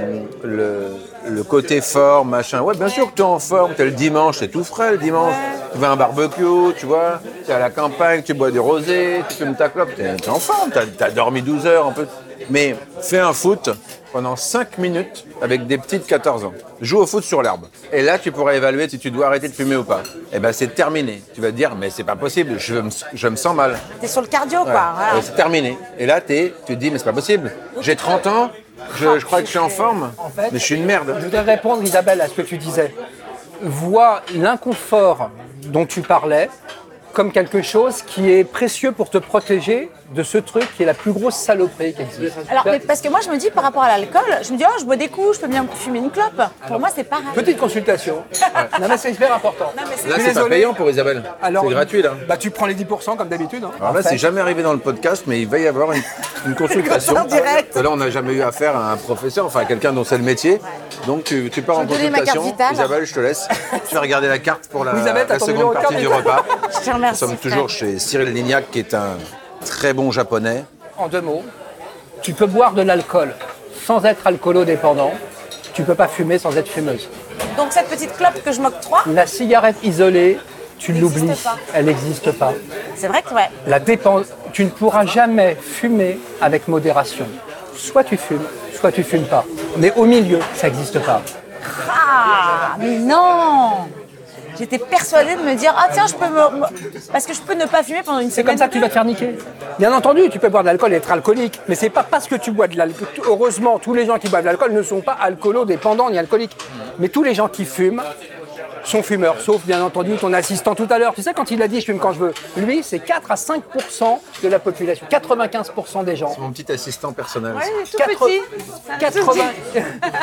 côté fort, machin. Ouais, bien sûr que tu es en forme, tu es le dimanche, c'est tout frais le dimanche. Tu vas à un barbecue, tu vois, tu es à la campagne, tu bois du rosé, tu fumes ta clope, tu es en forme, tu as dormi 12 heures un peu. Mais fais un foot pendant 5 minutes avec des petites 14 ans. Joue au foot sur l'herbe. Et là, tu pourras évaluer si tu dois arrêter de fumer ou pas. Et ben c'est terminé. Tu vas te dire, mais c'est pas possible, je me sens mal. T'es sur le cardio, quoi. Voilà. C'est terminé. Et là, tu te dis, mais c'est pas possible. J'ai 30 ans, je crois que je suis en forme, mais je suis une merde. Je voudrais répondre, Isabelle, à ce que tu disais. Vois l'inconfort dont tu parlais comme quelque chose qui est précieux pour te protéger de ce truc qui est la plus grosse saloperie qui existe. Alors, mais parce que moi, je me dis, par rapport à l'alcool, je me dis, je bois des coups, je peux bien fumer une clope. Pour moi, c'est pareil. Petite consultation. Non, mais c'est hyper important. Non, mais c'est- Là, Je suis c'est pas désolé. payant pour Isabelle. Alors, C'est gratuit, là. Bah, tu prends les 10% comme d'habitude. Hein. Alors là, En fait. c'est jamais arrivé dans le podcast, mais il va y avoir une consultation. En direct. Là, on n'a jamais eu affaire à un professeur, enfin à quelqu'un dont c'est le métier. Donc, tu pars en Je vais donner ma carte consultation. vitale. Isabelle, je te laisse. Tu vas regarder la carte pour la, Oui, Isabelle, t'as la ton seconde numéro de partie carte du et tout. repas. Je te Nous remercie. sommes toujours chez Cyril Lignac, qui est un très bon japonais. En 2 mots, tu peux boire de l'alcool sans être alcoolodépendant. Tu peux pas fumer sans être fumeuse. Donc, cette petite clope que je m'octroie, La cigarette isolée, tu Elle n'existe l'oublies. pas. Elle n'existe pas. c'est vrai que, ouais. La dépense, tu ne pourras jamais fumer avec modération. Soit tu fumes, soit tu fumes pas. Mais au milieu, ça n'existe pas. Ah, mais non! J'étais persuadée de me dire, tiens, je peux parce que je peux ne pas fumer pendant une C'est semaine. comme ça que tu vas te faire niquer. Bien entendu, tu peux boire de l'alcool et être alcoolique, mais c'est pas parce que tu bois de l'alcool. Heureusement, tous les gens qui boivent de l'alcool ne sont pas alcoolodépendants ni alcooliques. Mais tous les gens qui fument sont fumeurs, sauf bien entendu ton assistant tout à l'heure. Tu sais, quand il a dit je fume quand je veux, lui, c'est 4 à 5% de la population. 95% des gens. Mon petit assistant personnel. Ouais, il est tout Quatre- petit. C'est un tout 80... petit.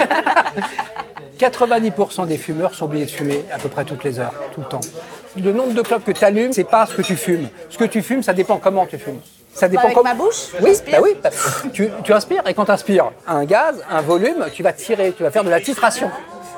90% des fumeurs sont obligés de fumer à peu près toutes les heures, tout le temps. Le nombre de clopes que tu allumes, c'est pas ce que tu fumes. Ce que tu fumes, ça dépend comment tu fumes. Ça dépend Avec ma bouche, Oui, j'inspire. bah oui. Tu inspires et quand tu inspires un gaz, un volume, tu vas tirer, tu vas faire de la titration.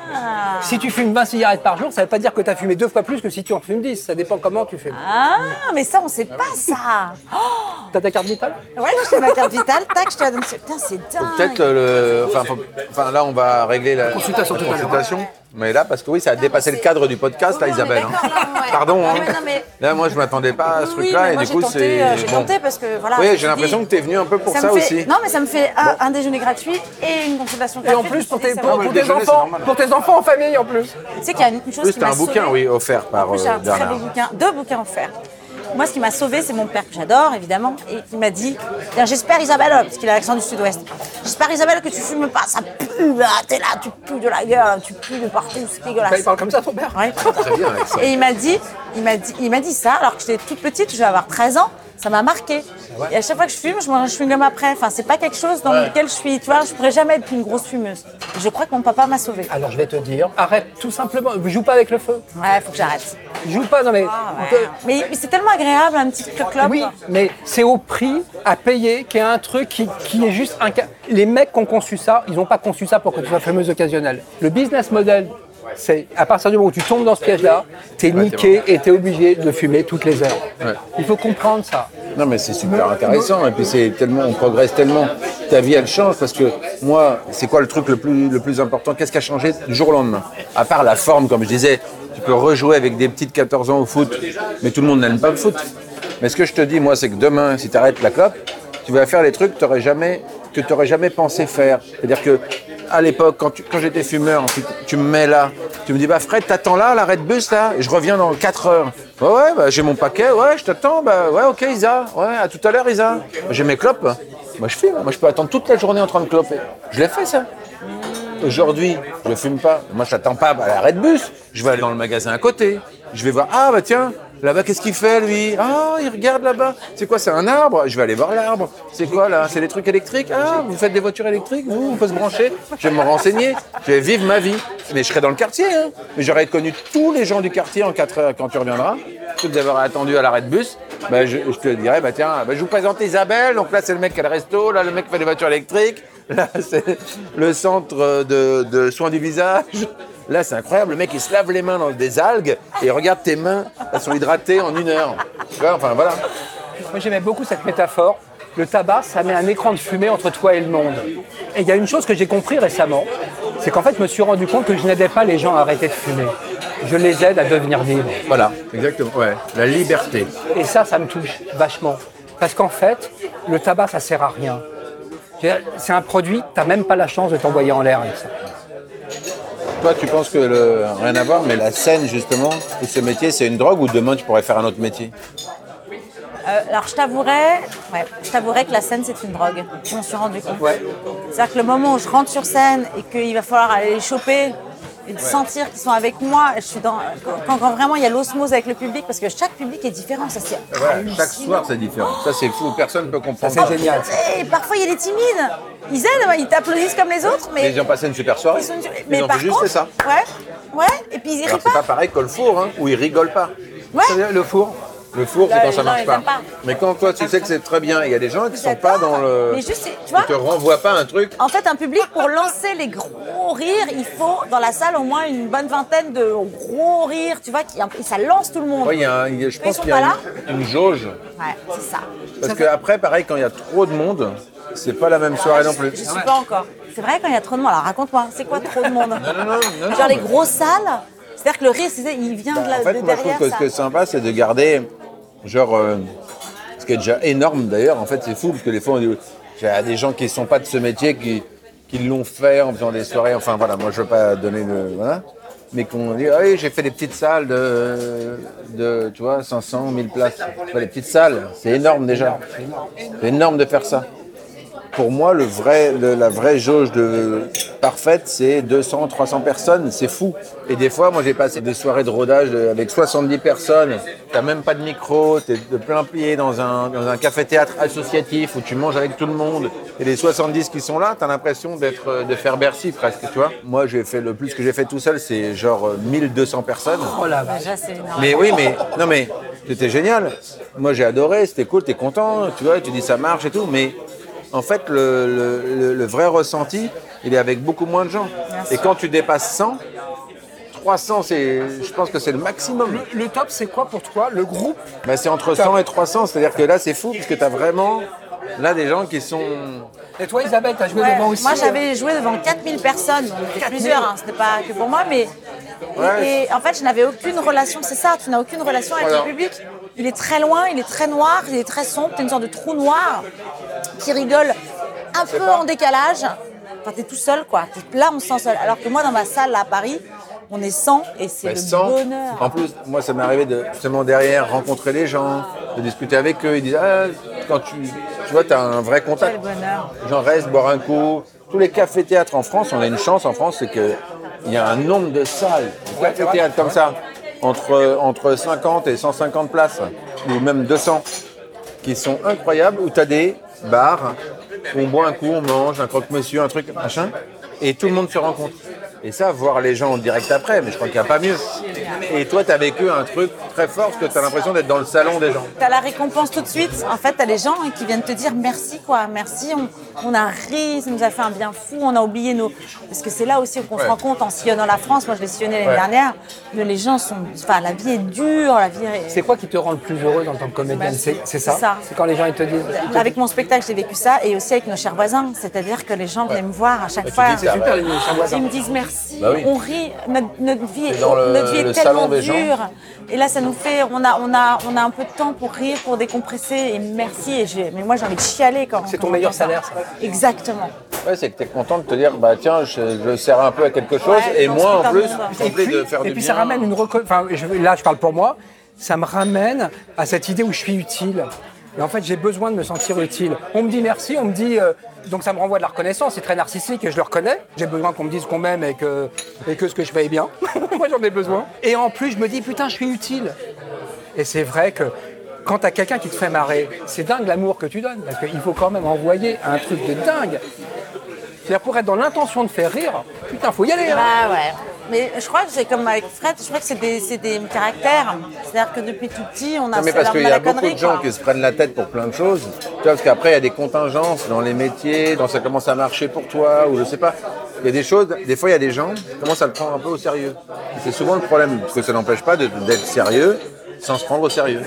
Si tu fumes 20 cigarettes par jour, ça ne veut pas dire que tu as fumé 2 fois plus que si tu en fumes 10. Ça dépend comment tu fumes. Ah, mais ça, on sait pas ça. T'as ta carte vitale? Ouais, j'ai ma carte vitale, tac, je te la donne. Putain, c'est dingue. Peut-être enfin, là, on va régler la Consultation tout à l'heure. consultation. Mais là, parce que oui, ça a dépassé le cadre du podcast, là, Oui, on est Isabelle. d'accord, là, ouais. Pardon. Non, hein. mais non, mais- Là, moi, je m'attendais pas à ce Oui, truc-là. mais Et moi, du coup, j'ai c'est. tenté parce que voilà. Oui, je me j'ai suis l'impression dit, que tu es venu un peu pour ça ça me fait- aussi. Non, mais ça me fait un déjeuner gratuit et une consultation Et gratuite. en plus, pour Je me tes, suis dit, pour, c'est pour bon. tes déjeuner, c'est enfants, normal. pour tes enfants en famille en plus. Tu sais qu'il y a une chose Oui, qui c'était m'a un bouquin, sauvée. oui, offert par En plus, j'ai un très Bernard. beau bouquin, 2 bouquins offerts. Moi, ce qui m'a sauvée, c'est mon père que j'adore, évidemment, et qui m'a dit « J'espère, Isabelle, parce qu'il a l'accent du sud-ouest, j'espère, Isabelle, que tu fumes pas, ça pue, là, t'es là, tu pues de la gueule, tu pues de partout, c'est dégueulasse. Il parle comme ça, ton père. Ouais. Très bien avec ça. Et il m'a dit ça, alors que j'étais toute petite, je vais avoir 13 ans, ça m'a marqué. Et à chaque fois que je fume, je mange un chewing-gum après. Enfin, c'est pas quelque chose dans lequel je suis, tu vois, je pourrais jamais être une grosse fumeuse. Et je crois que mon papa m'a sauvée. Alors je vais te dire, arrête tout simplement. Joue pas avec le feu. Ouais, faut que j'arrête. Joue pas, non mais. Mais c'est tellement agréable, un petit clope. Oui, mais c'est au prix à payer qu'il y a un truc qui est juste un cas. Les mecs qui ont conçu ça, ils n'ont pas conçu ça pour que tu sois fameuse occasionnelle. Le business model, c'est à partir du moment où tu tombes dans ce piège-là, t'es niqué et t'es obligé de fumer toutes les heures. Ouais. Il faut comprendre ça. Non, mais c'est super intéressant. Et puis, c'est tellement, on progresse tellement. Ta vie, elle change. Parce que moi, c'est quoi le truc le plus important? Qu'est-ce qui a changé du jour au lendemain? À part la forme, comme je disais, tu peux rejouer avec des petites 14 ans au foot, mais tout le monde n'aime pas le foot. Mais ce que je te dis, moi, c'est que demain, si tu arrêtes la clope, tu vas faire les trucs que tu n'aurais jamais pensé faire. C'est-à-dire que à l'époque, quand j'étais fumeur, tu me mets là, tu me dis, bah Fred, t'attends là, l'arrêt de bus là, et je reviens dans 4 heures. Ouais, bah, j'ai mon paquet, ouais, je t'attends, bah ouais, ok Isa, ouais, à tout à l'heure Isa. J'ai mes clopes, moi je fume, moi je peux attendre toute la journée en train de cloper. Je l'ai fait ça. Aujourd'hui, je fume pas, moi je t'attends pas à l'arrêt de bus, je vais aller dans le magasin à côté, je vais voir, ah bah tiens, là-bas qu'est-ce qu'il fait lui? Ah, il regarde là-bas, c'est quoi, c'est un arbre? Je vais aller voir l'arbre, c'est quoi là? C'est des trucs électriques? Ah, vous faites des voitures électriques? Vous, on peut se brancher? Je vais me renseigner, je vais vivre ma vie, mais je serai dans le quartier, hein. Mais j'aurais connu tous les gens du quartier en 4 heures quand tu reviendras, plutôt que d'avoir attendu à l'arrêt de bus. Bah, je te dirais, bah tiens, bah, je vous présente Isabelle, donc là c'est le mec qui a le resto, là le mec qui fait des voitures électriques, là c'est le centre de soins du visage. Là c'est incroyable, le mec il se lave les mains dans des algues et regarde tes mains, elles sont hydratées en 1 heure. Tu vois, enfin voilà. Moi j'aimais beaucoup cette métaphore. Le tabac, ça met un écran de fumée entre toi et le monde. Et il y a une chose que j'ai compris récemment, c'est qu'en fait je me suis rendu compte que je n'aidais pas les gens à arrêter de fumer. Je les aide à devenir libres. Voilà, exactement, ouais, la liberté. Et ça me touche vachement. Parce qu'en fait, le tabac, ça sert à rien. C'est un produit, tu n'as même pas la chance de t'envoyer en l'air avec ça. Toi tu penses que, rien à voir, mais la scène justement, et ce métier c'est une drogue ou demain tu pourrais faire un autre métier? Alors je t'avouerais que la scène c'est une drogue. Je m'en suis rendu compte. Ouais. C'est-à-dire que le moment où je rentre sur scène et qu'il va falloir aller les choper et de sentir qu'ils sont avec moi. Je suis quand vraiment il y a l'osmose avec le public, parce que chaque public est différent. Ça, c'est Voilà, chaque soir, c'est différent. Ça, c'est fou. Personne ne peut comprendre. C'est génial. Et parfois, il y a des timides. Ils aident, ils t'applaudissent comme les autres, mais Ils ont passé une super soirée. Ils ont par juste contre, fait ça. Ouais. Et puis ils Alors, rient c'est pas. pas pareil que le four, hein, où ils rigolent pas. Ouais. C'est-à-dire le four. Le four, c'est quand les ça gens, marche ils pas. aiment pas. Mais quand toi, tu sais que c'est très bien, il y a des gens qui sont pas dans le... Mais juste, tu vois, Ils te renvoient pas un truc. en fait, un public, pour lancer les gros rires, il faut dans la salle au moins une bonne vingtaine de gros rires, tu vois, ça lance tout le monde. Ouais, je pense sont qu'il y pas a là une jauge. Ouais, c'est ça. Parce qu'après, pareil, quand il y a trop de monde, c'est pas la même soirée non plus. Je suis pas encore. C'est vrai quand il y a trop de monde. Alors raconte-moi, c'est quoi trop de monde Non, Genre les grosses salles, c'est-à-dire que le rire, il vient de En fait, de moi, je derrière trouve que ça. ce qui est sympa, c'est de garder, genre, ce qui est déjà énorme d'ailleurs. En fait, c'est fou, parce que des fois, il y a des gens qui sont pas de ce métier, qui l'ont fait en faisant des soirées. Enfin, voilà, moi, je veux pas donner le... Voilà. Mais qu'on dit, ah oui, j'ai fait des petites salles de tu vois, 500, 1000 places. Enfin, les petites salles, c'est énorme déjà. C'est énorme de faire ça. Pour moi, la vraie jauge parfaite, c'est 200, 300 personnes. C'est fou. Et des fois, moi, j'ai passé des soirées de rodage avec 70 personnes. T'as même pas de micro, t'es de plein pied dans un café-théâtre associatif où tu manges avec tout le monde. Et les 70 qui sont là, t'as l'impression de faire Bercy presque, tu vois. Moi, le plus que j'ai fait tout seul, c'est genre 1200 personnes. Oh la vache. Déjà, c'est énorme. Mais oui, mais c'était génial. Moi, j'ai adoré, c'était cool, t'es content, tu vois, tu dis ça marche et tout. Mais en fait, le vrai ressenti, il est avec beaucoup moins de gens. Et quand tu dépasses 100, 300, je pense que c'est le maximum. Le top, c'est quoi pour toi? Le groupe? Ben, c'est entre 100 et 300, c'est-à-dire que là, c'est fou, parce que tu as vraiment là des gens qui sont... Et toi, Isabelle, t'as joué Ouais, devant aussi? moi, j'avais joué devant 4000 personnes. On était plusieurs, hein, c'était pas que pour moi, mais. Ouais. Et en fait, je n'avais aucune relation, c'est ça, tu n'as aucune relation avec Voilà. le public. Il est très loin, il est très noir, il est très sombre, t'es une sorte de trou noir qui rigole un peu en décalage. Enfin, t'es tout seul, quoi. Là, on se sent seul. Alors que moi, dans ma salle, là, à Paris, on est 100 et c'est Ben, le 100. bonheur. En plus, moi, ça m'est arrivé de justement derrière rencontrer les gens, de discuter avec eux. Ils disent, ah, quand tu vois, tu as un vrai contact. Quel bonheur. J'en reste, boire un coup. Tous les cafés-théâtres en France, on a une chance en France, c'est qu'il y a un nombre de salles, de cafés-théâtres comme ça, entre 50 et 150 places, ou même 200, qui sont incroyables, où tu as des bars, où on boit un coup, on mange, un croque-monsieur, un truc, machin, et tout le monde se rencontre. Et ça, voir les gens en direct après, mais je crois qu'il n'y a pas mieux. Et toi, tu as vécu un truc très fort, parce que tu as l'impression d'être dans le salon des gens. T'as la récompense tout de suite. En fait, t'as les gens qui viennent te dire merci, quoi. Merci, on a ri, ça nous a fait un bien fou, on a oublié nos... Parce que c'est là aussi qu'on se rend compte en sillonnant la France. Moi, je l'ai sillonné l'année dernière. Mais les gens sont... Enfin, la vie est dure, la vie est... C'est quoi qui te rend le plus heureux en tant que comédienne? C'est ça? C'est ça. C'est quand les gens ils te disent... Avec mon spectacle, j'ai vécu ça. Et aussi avec nos chers voisins. C'est-à-dire que les gens viennent me voir à chaque fois. dis ça, Super, les chers voisins. Ils me disent merci, Bah oui. on rit, notre vie C'est dans notre vie le est tellement salon des gens. dure. Et là, ça nous fait, on a un peu de temps pour rire, pour décompresser. Et merci. Mais moi, j'ai envie de chialer quand. C'est quand ton meilleur j'entends ça. salaire, ça. Exactement. Ouais, c'est que tu es content de te dire, bah tiens, je sers un peu à quelque chose, Ouais, et dans moi ce en putain de plus, monde. je suis obligé de faire du et puis bien. ça ramène une là, je parle pour moi, ça me ramène à cette idée où je suis utile. Et en fait, j'ai besoin de me sentir utile. On me dit merci, on me dit... donc ça me renvoie de la reconnaissance, c'est très narcissique et je le reconnais. J'ai besoin qu'on me dise qu'on m'aime et que ce que je fais est bien. Moi, j'en ai besoin. Et en plus, je me dis, putain, je suis utile. Et c'est vrai que quand t'as quelqu'un qui te fait marrer, c'est dingue l'amour que tu donnes. Parce qu'il faut quand même envoyer un truc de dingue. C'est-à-dire, pour être dans l'intention de faire rire, putain, faut y aller. Hein. Bah ouais. Mais je crois que c'est comme avec Fred, je crois que c'est des caractères. C'est-à-dire que depuis tout petit, on a Non, mais fait parce qu'il y la a beaucoup connerie, de gens quoi. qui se prennent la tête pour plein de choses. Tu vois, parce qu'après, il y a des contingences dans les métiers, dans ça commence à marcher pour toi, ou je sais pas. Il y a des choses, des fois, il y a des gens qui commencent à le prendre un peu au sérieux. Et c'est souvent le problème, parce que ça n'empêche pas d'être sérieux sans se prendre au sérieux.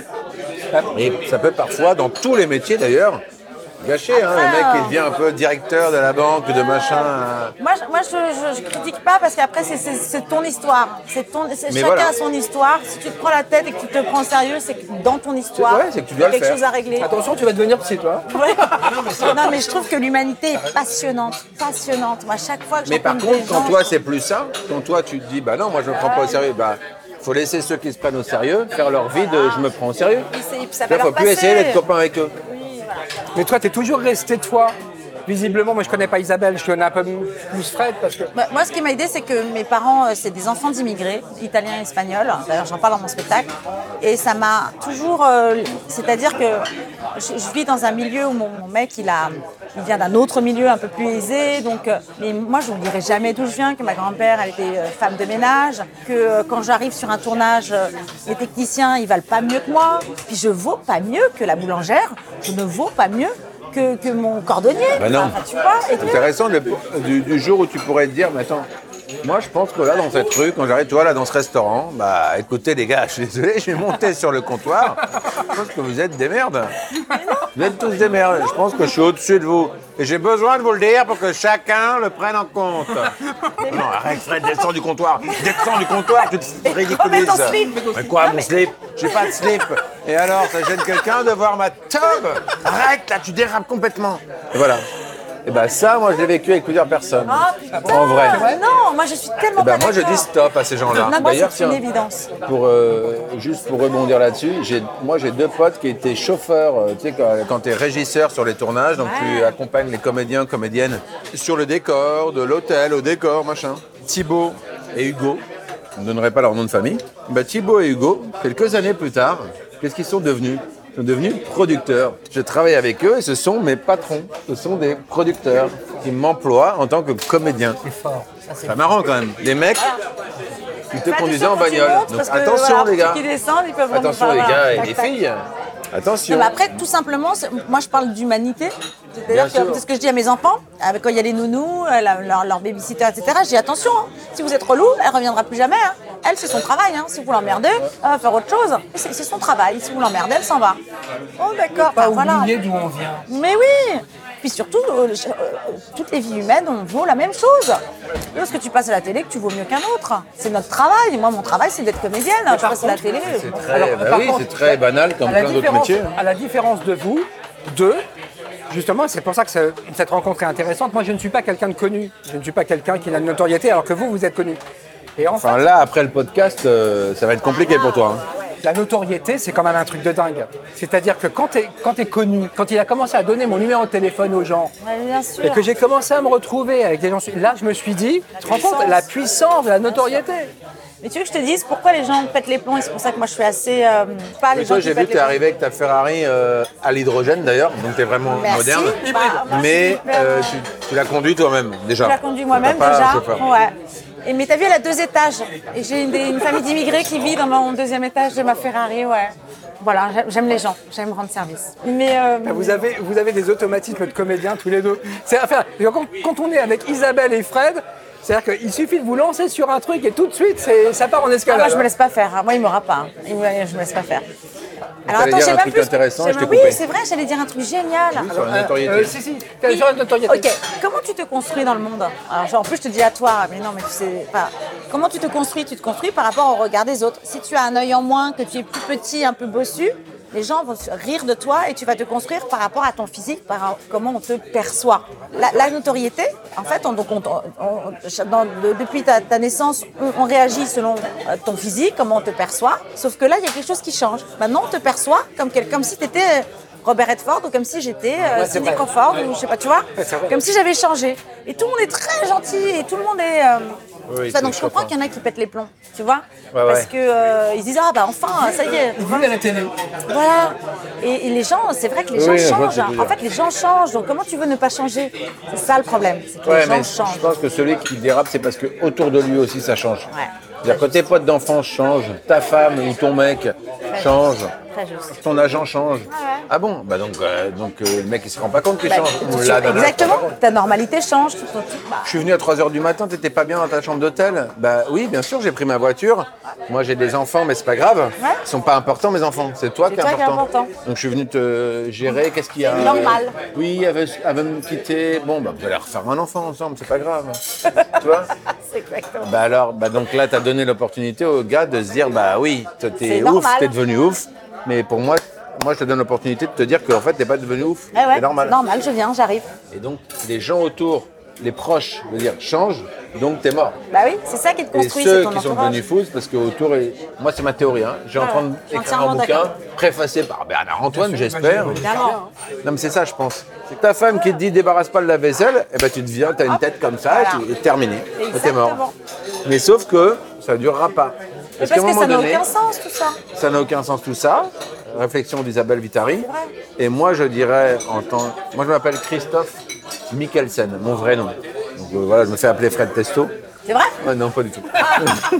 Et ça peut parfois, dans tous les métiers d'ailleurs, gâcher. Hein, le mec qui devient un peu directeur de la banque, de machin. Moi, je critique pas parce qu'après, c'est ton histoire. Mais Chacun voilà. a son histoire. Si tu te prends la tête et que tu te prends au sérieux, c'est que dans ton histoire, Ouais, c'est que tu dois il y a le quelque faire. chose à régler. Attention, tu vas devenir psy, toi. Ouais. Non, mais je trouve que l'humanité est passionnante. Passionnante. Moi, chaque fois que Mais je par rencontre contre, des quand gens, toi, c'est plus ça, quand toi, tu te dis, bah non, moi, je me prends pas au sérieux, bah, faut laisser ceux qui se prennent au sérieux faire leur vie de je me prends au sérieux. puis ça Il va faut leur plus passer. essayer d'être copain avec eux. Mais toi, t'es toujours resté toi. visiblement, moi je connais pas Isabelle, je connais un peu plus Fred parce que. Bah, moi, ce qui m'a aidé, c'est que mes parents, c'est des enfants d'immigrés, italiens et espagnols. D'ailleurs, j'en parle dans mon spectacle. Et ça m'a toujours... c'est-à-dire que je vis dans un milieu où mon mec, il vient d'un autre milieu un peu plus aisé. Donc, mais moi, je n'oublierai jamais d'où je viens, que ma grand-mère, elle était femme de ménage, que quand j'arrive sur un tournage, les techniciens, ils valent pas mieux que moi. Puis je vaux pas mieux que la boulangère. Je ne vaux pas mieux que mon cordonnier. Bah non. Enfin, tu vois, et C'est intéressant du jour où tu pourrais te dire, mais attends, moi je pense que là dans cette rue, quand j'arrive, toi là dans ce restaurant, bah écoutez les gars, je suis désolé, je vais monter sur le comptoir. Je pense que vous êtes des merdes. Vous êtes tous des merdes. Je pense que je suis au-dessus de vous. Et j'ai besoin de vous le dire pour que chacun le prenne en compte. Non, arrête Fred, descends du comptoir. Descends du comptoir, tu te ridiculises. Remets ton slip. Mais quoi, mon slip? J'ai pas de slip. Et alors, ça gêne quelqu'un de voir ma tobe? Arrête, là, tu dérapes complètement. Et voilà. Et ben ça, moi, je l'ai vécu avec plusieurs personnes. Ah, putain. En vrai. Non, moi je suis tellement Et ben pas moi, je d'accord. dis stop à ces gens-là. Non, moi, D'ailleurs, c'est une tiens, évidence. juste pour rebondir là-dessus, j'ai deux potes qui étaient chauffeurs, tu sais, quand tu es régisseur sur les tournages, donc tu accompagnes les comédiens, comédiennes sur le décor, de l'hôtel au décor, machin. Thibaut et Hugo, je ne donnerai pas leur nom de famille. Ben, Thibaut et Hugo, quelques années plus tard, qu'est-ce qu'ils sont devenus? Ils sont devenus producteurs. Je travaille avec eux et ce sont mes patrons. Ce sont des producteurs qui m'emploient en tant que comédien. C'est fort. Ça, c'est C'est marrant quand même. Les mecs, ils te Fais conduisaient attention en quand tu bagnole. montes, Donc parce que, attention voilà, les gars. Ceux qui descendent, ils peuvent Attention les gars et les tac. filles. Attention. Non, mais après, tout simplement, moi je parle d'humanité. C'est-à-dire Bien sûr. que c'est ce que je dis à mes enfants, quand il y a les nounous, leur babysitter, etc. Je dis attention, hein, si vous êtes relou, elle reviendra plus jamais. Hein. Elle, c'est son travail. Hein. Si vous l'emmerdez, elle va faire autre chose. C'est son travail. Si vous l'emmerdez, elle s'en va. Oh d'accord. pas Enfin, voilà. oublier d'où on vient. Mais oui. Puis surtout, toutes les vies humaines, on vaut la même chose. Lorsque tu passes à la télé, que tu vaux mieux qu'un autre. C'est notre travail. Moi, mon travail, c'est d'être comédienne. Je passe à la télé. C'est très, Alors, bah par oui, contre, c'est très banal comme plein d'autres métiers. À la différence de vous, deux, justement, c'est pour ça que cette rencontre est intéressante. Moi, je ne suis pas quelqu'un de connu. Je ne suis pas quelqu'un qui a une notoriété, alors que vous êtes connu. Et Enfin là, après le podcast, ça va être compliqué pour toi. Hein. la notoriété, c'est quand même un truc de dingue. C'est-à-dire que quand t'es connu, quand il a commencé à donner mon numéro de téléphone aux gens, Bien sûr. et que j'ai commencé à me retrouver avec des gens, là, je me suis dit, tu te rends compte, la puissance de la notoriété. Mais tu veux que je te dise pourquoi les gens pètent les plombs, et c'est pour ça que moi je suis assez... pas les Et gens toi, qui j'ai vu pètent que tu les es plombs. arrivé avec ta Ferrari à l'hydrogène d'ailleurs, donc tu es vraiment Merci. moderne. Bah, moi, je Mais suis hyper, tu l'as conduit toi-même déjà. Je la conduis moi-même T'as pas déjà. un chauffeur. Ouais. Et, mais t'as vu, elle a 2 étages. Et j'ai une famille d'immigrés qui vit dans mon 2e étage de ma Ferrari, ouais. Voilà, j'aime les gens, j'aime rendre service. Mais Vous avez des automatismes de comédiens tous les deux. Enfin, quand on est avec Isabelle et Fred, c'est-à-dire qu'il suffit de vous lancer sur un truc et tout de suite, ça part en escalade. moi, je me laisse pas faire. Moi, il m'aura pas. Je me laisse pas faire. Alors T'allais dire un truc intéressant, je t'ai Oui, coupé. c'est vrai, j'allais dire un truc génial. Sur la notoriété. Si, t'as sur la notoriété. Ok, comment tu te construis dans le monde? Alors, genre, en plus, je te dis à toi, mais non, mais tu sais pas. Comment tu te construis? Tu te construis par rapport au regard des autres. Si tu as un œil en moins, que tu es plus petit, un peu bossu, les gens vont rire de toi et tu vas te construire par rapport à ton physique, comment on te perçoit. La notoriété, en fait, depuis ta naissance, on réagit selon ton physique, comment on te perçoit. Sauf que là, il y a quelque chose qui change. Maintenant, on te perçoit comme si tu étais Robert Redford ou comme si j'étais Cindy vrai. Crawford ou je sais pas, tu vois. Ouais, c'est vrai. Comme si j'avais changé. Et tout le monde est très gentil et tout le monde est... Oui, Enfin, donc c'est je comprends chouette, qu'il y en a qui pètent les plombs, tu vois, Ouais, parce ouais. que ils se disent ah bah enfin ça y est, Vous à la télé. voilà. Et les gens, c'est vrai que les gens Oui, je vois changent. ce que tu veux En dire. fait, les gens changent. Donc comment tu veux ne pas changer? C'est ça le problème, c'est que Ouais, les mais gens changent. je pense que celui qui dérape, c'est parce que autour de lui aussi ça change. Ouais. C'est-à-dire que tes potes d'enfance changent, ta femme ou ton mec change, Très juste. ton agent change. Ah bon? Bah donc le mec il se rend pas compte qu'il Bah, change. Ou tu- la nana, exactement. elle se rend pas compte. Ta normalité change. Je suis venu à 3h du matin, t'étais pas bien dans ta chambre d'hôtel? Bah oui, bien sûr, j'ai pris ma voiture. Moi j'ai des enfants, mais c'est pas grave. Ouais. Ils sont pas importants mes enfants, c'est toi C'est qui est toi qui est important. important. Donc je suis venu te gérer, qu'est-ce qu'il y a? C'est normal. Oui, elle veut me quitter. Bon, bah vous allez refaire un enfant ensemble, c'est pas grave. Tu vois? C'est exactement. Bah alors, donc là, tu as donné l'opportunité au gars de se dire, bah oui, C'est t'es ouf, normal. t'es devenu ouf, mais pour moi, je te donne l'opportunité de te dire qu'en fait, t'es pas devenu ouf, Ouais, c'est normal. normal, je viens, j'arrive. Et donc, les gens autour les proches, je veux dire, changent, donc t'es mort. Bah oui, c'est ça qui te Et construit, c'est ceux ton qui sont entourage. devenus fous, c'est parce qu'autour, moi c'est ma théorie, hein. J'ai en train d'écrire un entièrement bouquin d'accord. préfacé par Bernard Antoine, j'espère. Évidemment. Non mais c'est ça je pense. C'est que ta femme qui te dit débarrasse pas de la vaisselle, et ben tu deviens, t'as une tête comme ça, Voilà. et terminé. Et t'es mort. Exactement. Mais sauf que ça durera pas. Mais qu'à un parce que moment ça n'a donné, aucun sens tout ça. ça n'a aucun sens tout ça. Réflexion d'Isabelle Vitari. C'est vrai. Et moi je dirais moi je m'appelle Christophe Mikkelsen, mon vrai nom. Donc voilà, je me fais appeler Fred Testo. C'est vrai? Ouais, non, pas du tout. Ah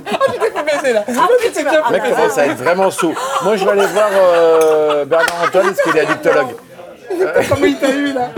Le mec commence à être vraiment sous. Moi, je vais aller voir Bernard Antoine, parce qu'il est addictologue. Comment il t'a eu là?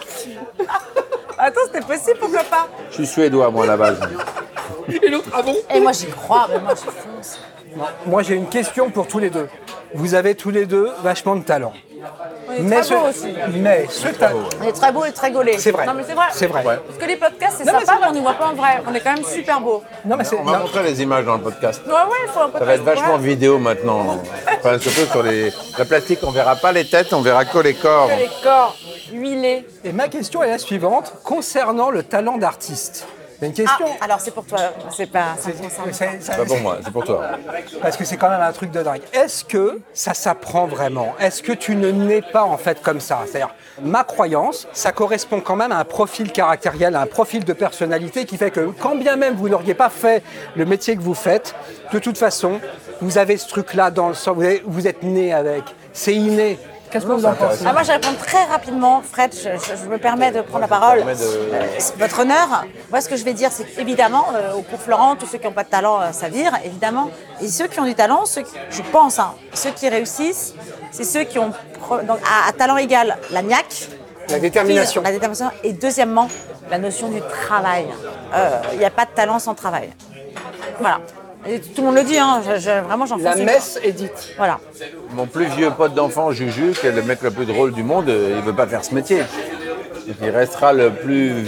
Attends, c'était possible, pourquoi pas? Je suis suédois, moi, à la base. Et l'autre, ah bon? Et moi j'y crois, mais moi je fonce. Moi j'ai une question pour tous les deux. Vous avez tous les deux vachement de talent. On est très beaux aussi. Mais ce talent. On est très beaux et très gaulés. C'est vrai. Non mais c'est vrai. C'est vrai. Parce que les podcasts c'est Non, mais sympa, c'est mais on ne voit pas en vrai. On est quand même super beaux. Non mais c'est. On va montrer les images dans le podcast. Ouais, il faut un podcast. Ça va être vachement ouais. vidéo maintenant. Enfin, surtout sur la plastique, on verra pas les têtes, on verra que les corps. Les corps huilés. Et ma question est la suivante concernant le talent d'artiste. C'est une Ah, question. alors c'est pour toi. C'est pas. Ça me concerne pas. C'est Pas pour moi, c'est pour toi. Parce que c'est quand même un truc de dingue. Est-ce que ça s'apprend vraiment? Est-ce que tu ne nais pas en fait comme ça? C'est-à-dire, ma croyance, ça correspond quand même à un profil caractériel, à un profil de personnalité qui fait que quand bien même vous n'auriez pas fait le métier que vous faites, de toute façon, vous avez ce truc-là dans le sang, vous êtes né avec. C'est inné. Qu'est-ce que vous en pensez? Ah, moi, je réponds très rapidement. Fred, je me permets de prendre la parole. C'est votre honneur. Moi, ce que je vais dire, c'est qu'évidemment, au cours Florent, tous ceux qui n'ont pas de talent, ça vire, évidemment. Et ceux qui ont du talent, je pense, hein, ceux qui réussissent, c'est ceux qui ont donc, à talent égal la niaque. La détermination. La détermination. Et deuxièmement, la notion du travail. Il n'y a pas de talent sans travail. Voilà. Et tout le monde le dit, hein. Vraiment, j'en fais. La messe est dite. Voilà. Mon plus vieux pote d'enfant, Juju, qui est le mec le plus drôle du monde, il ne veut pas faire ce métier. Et il restera le plus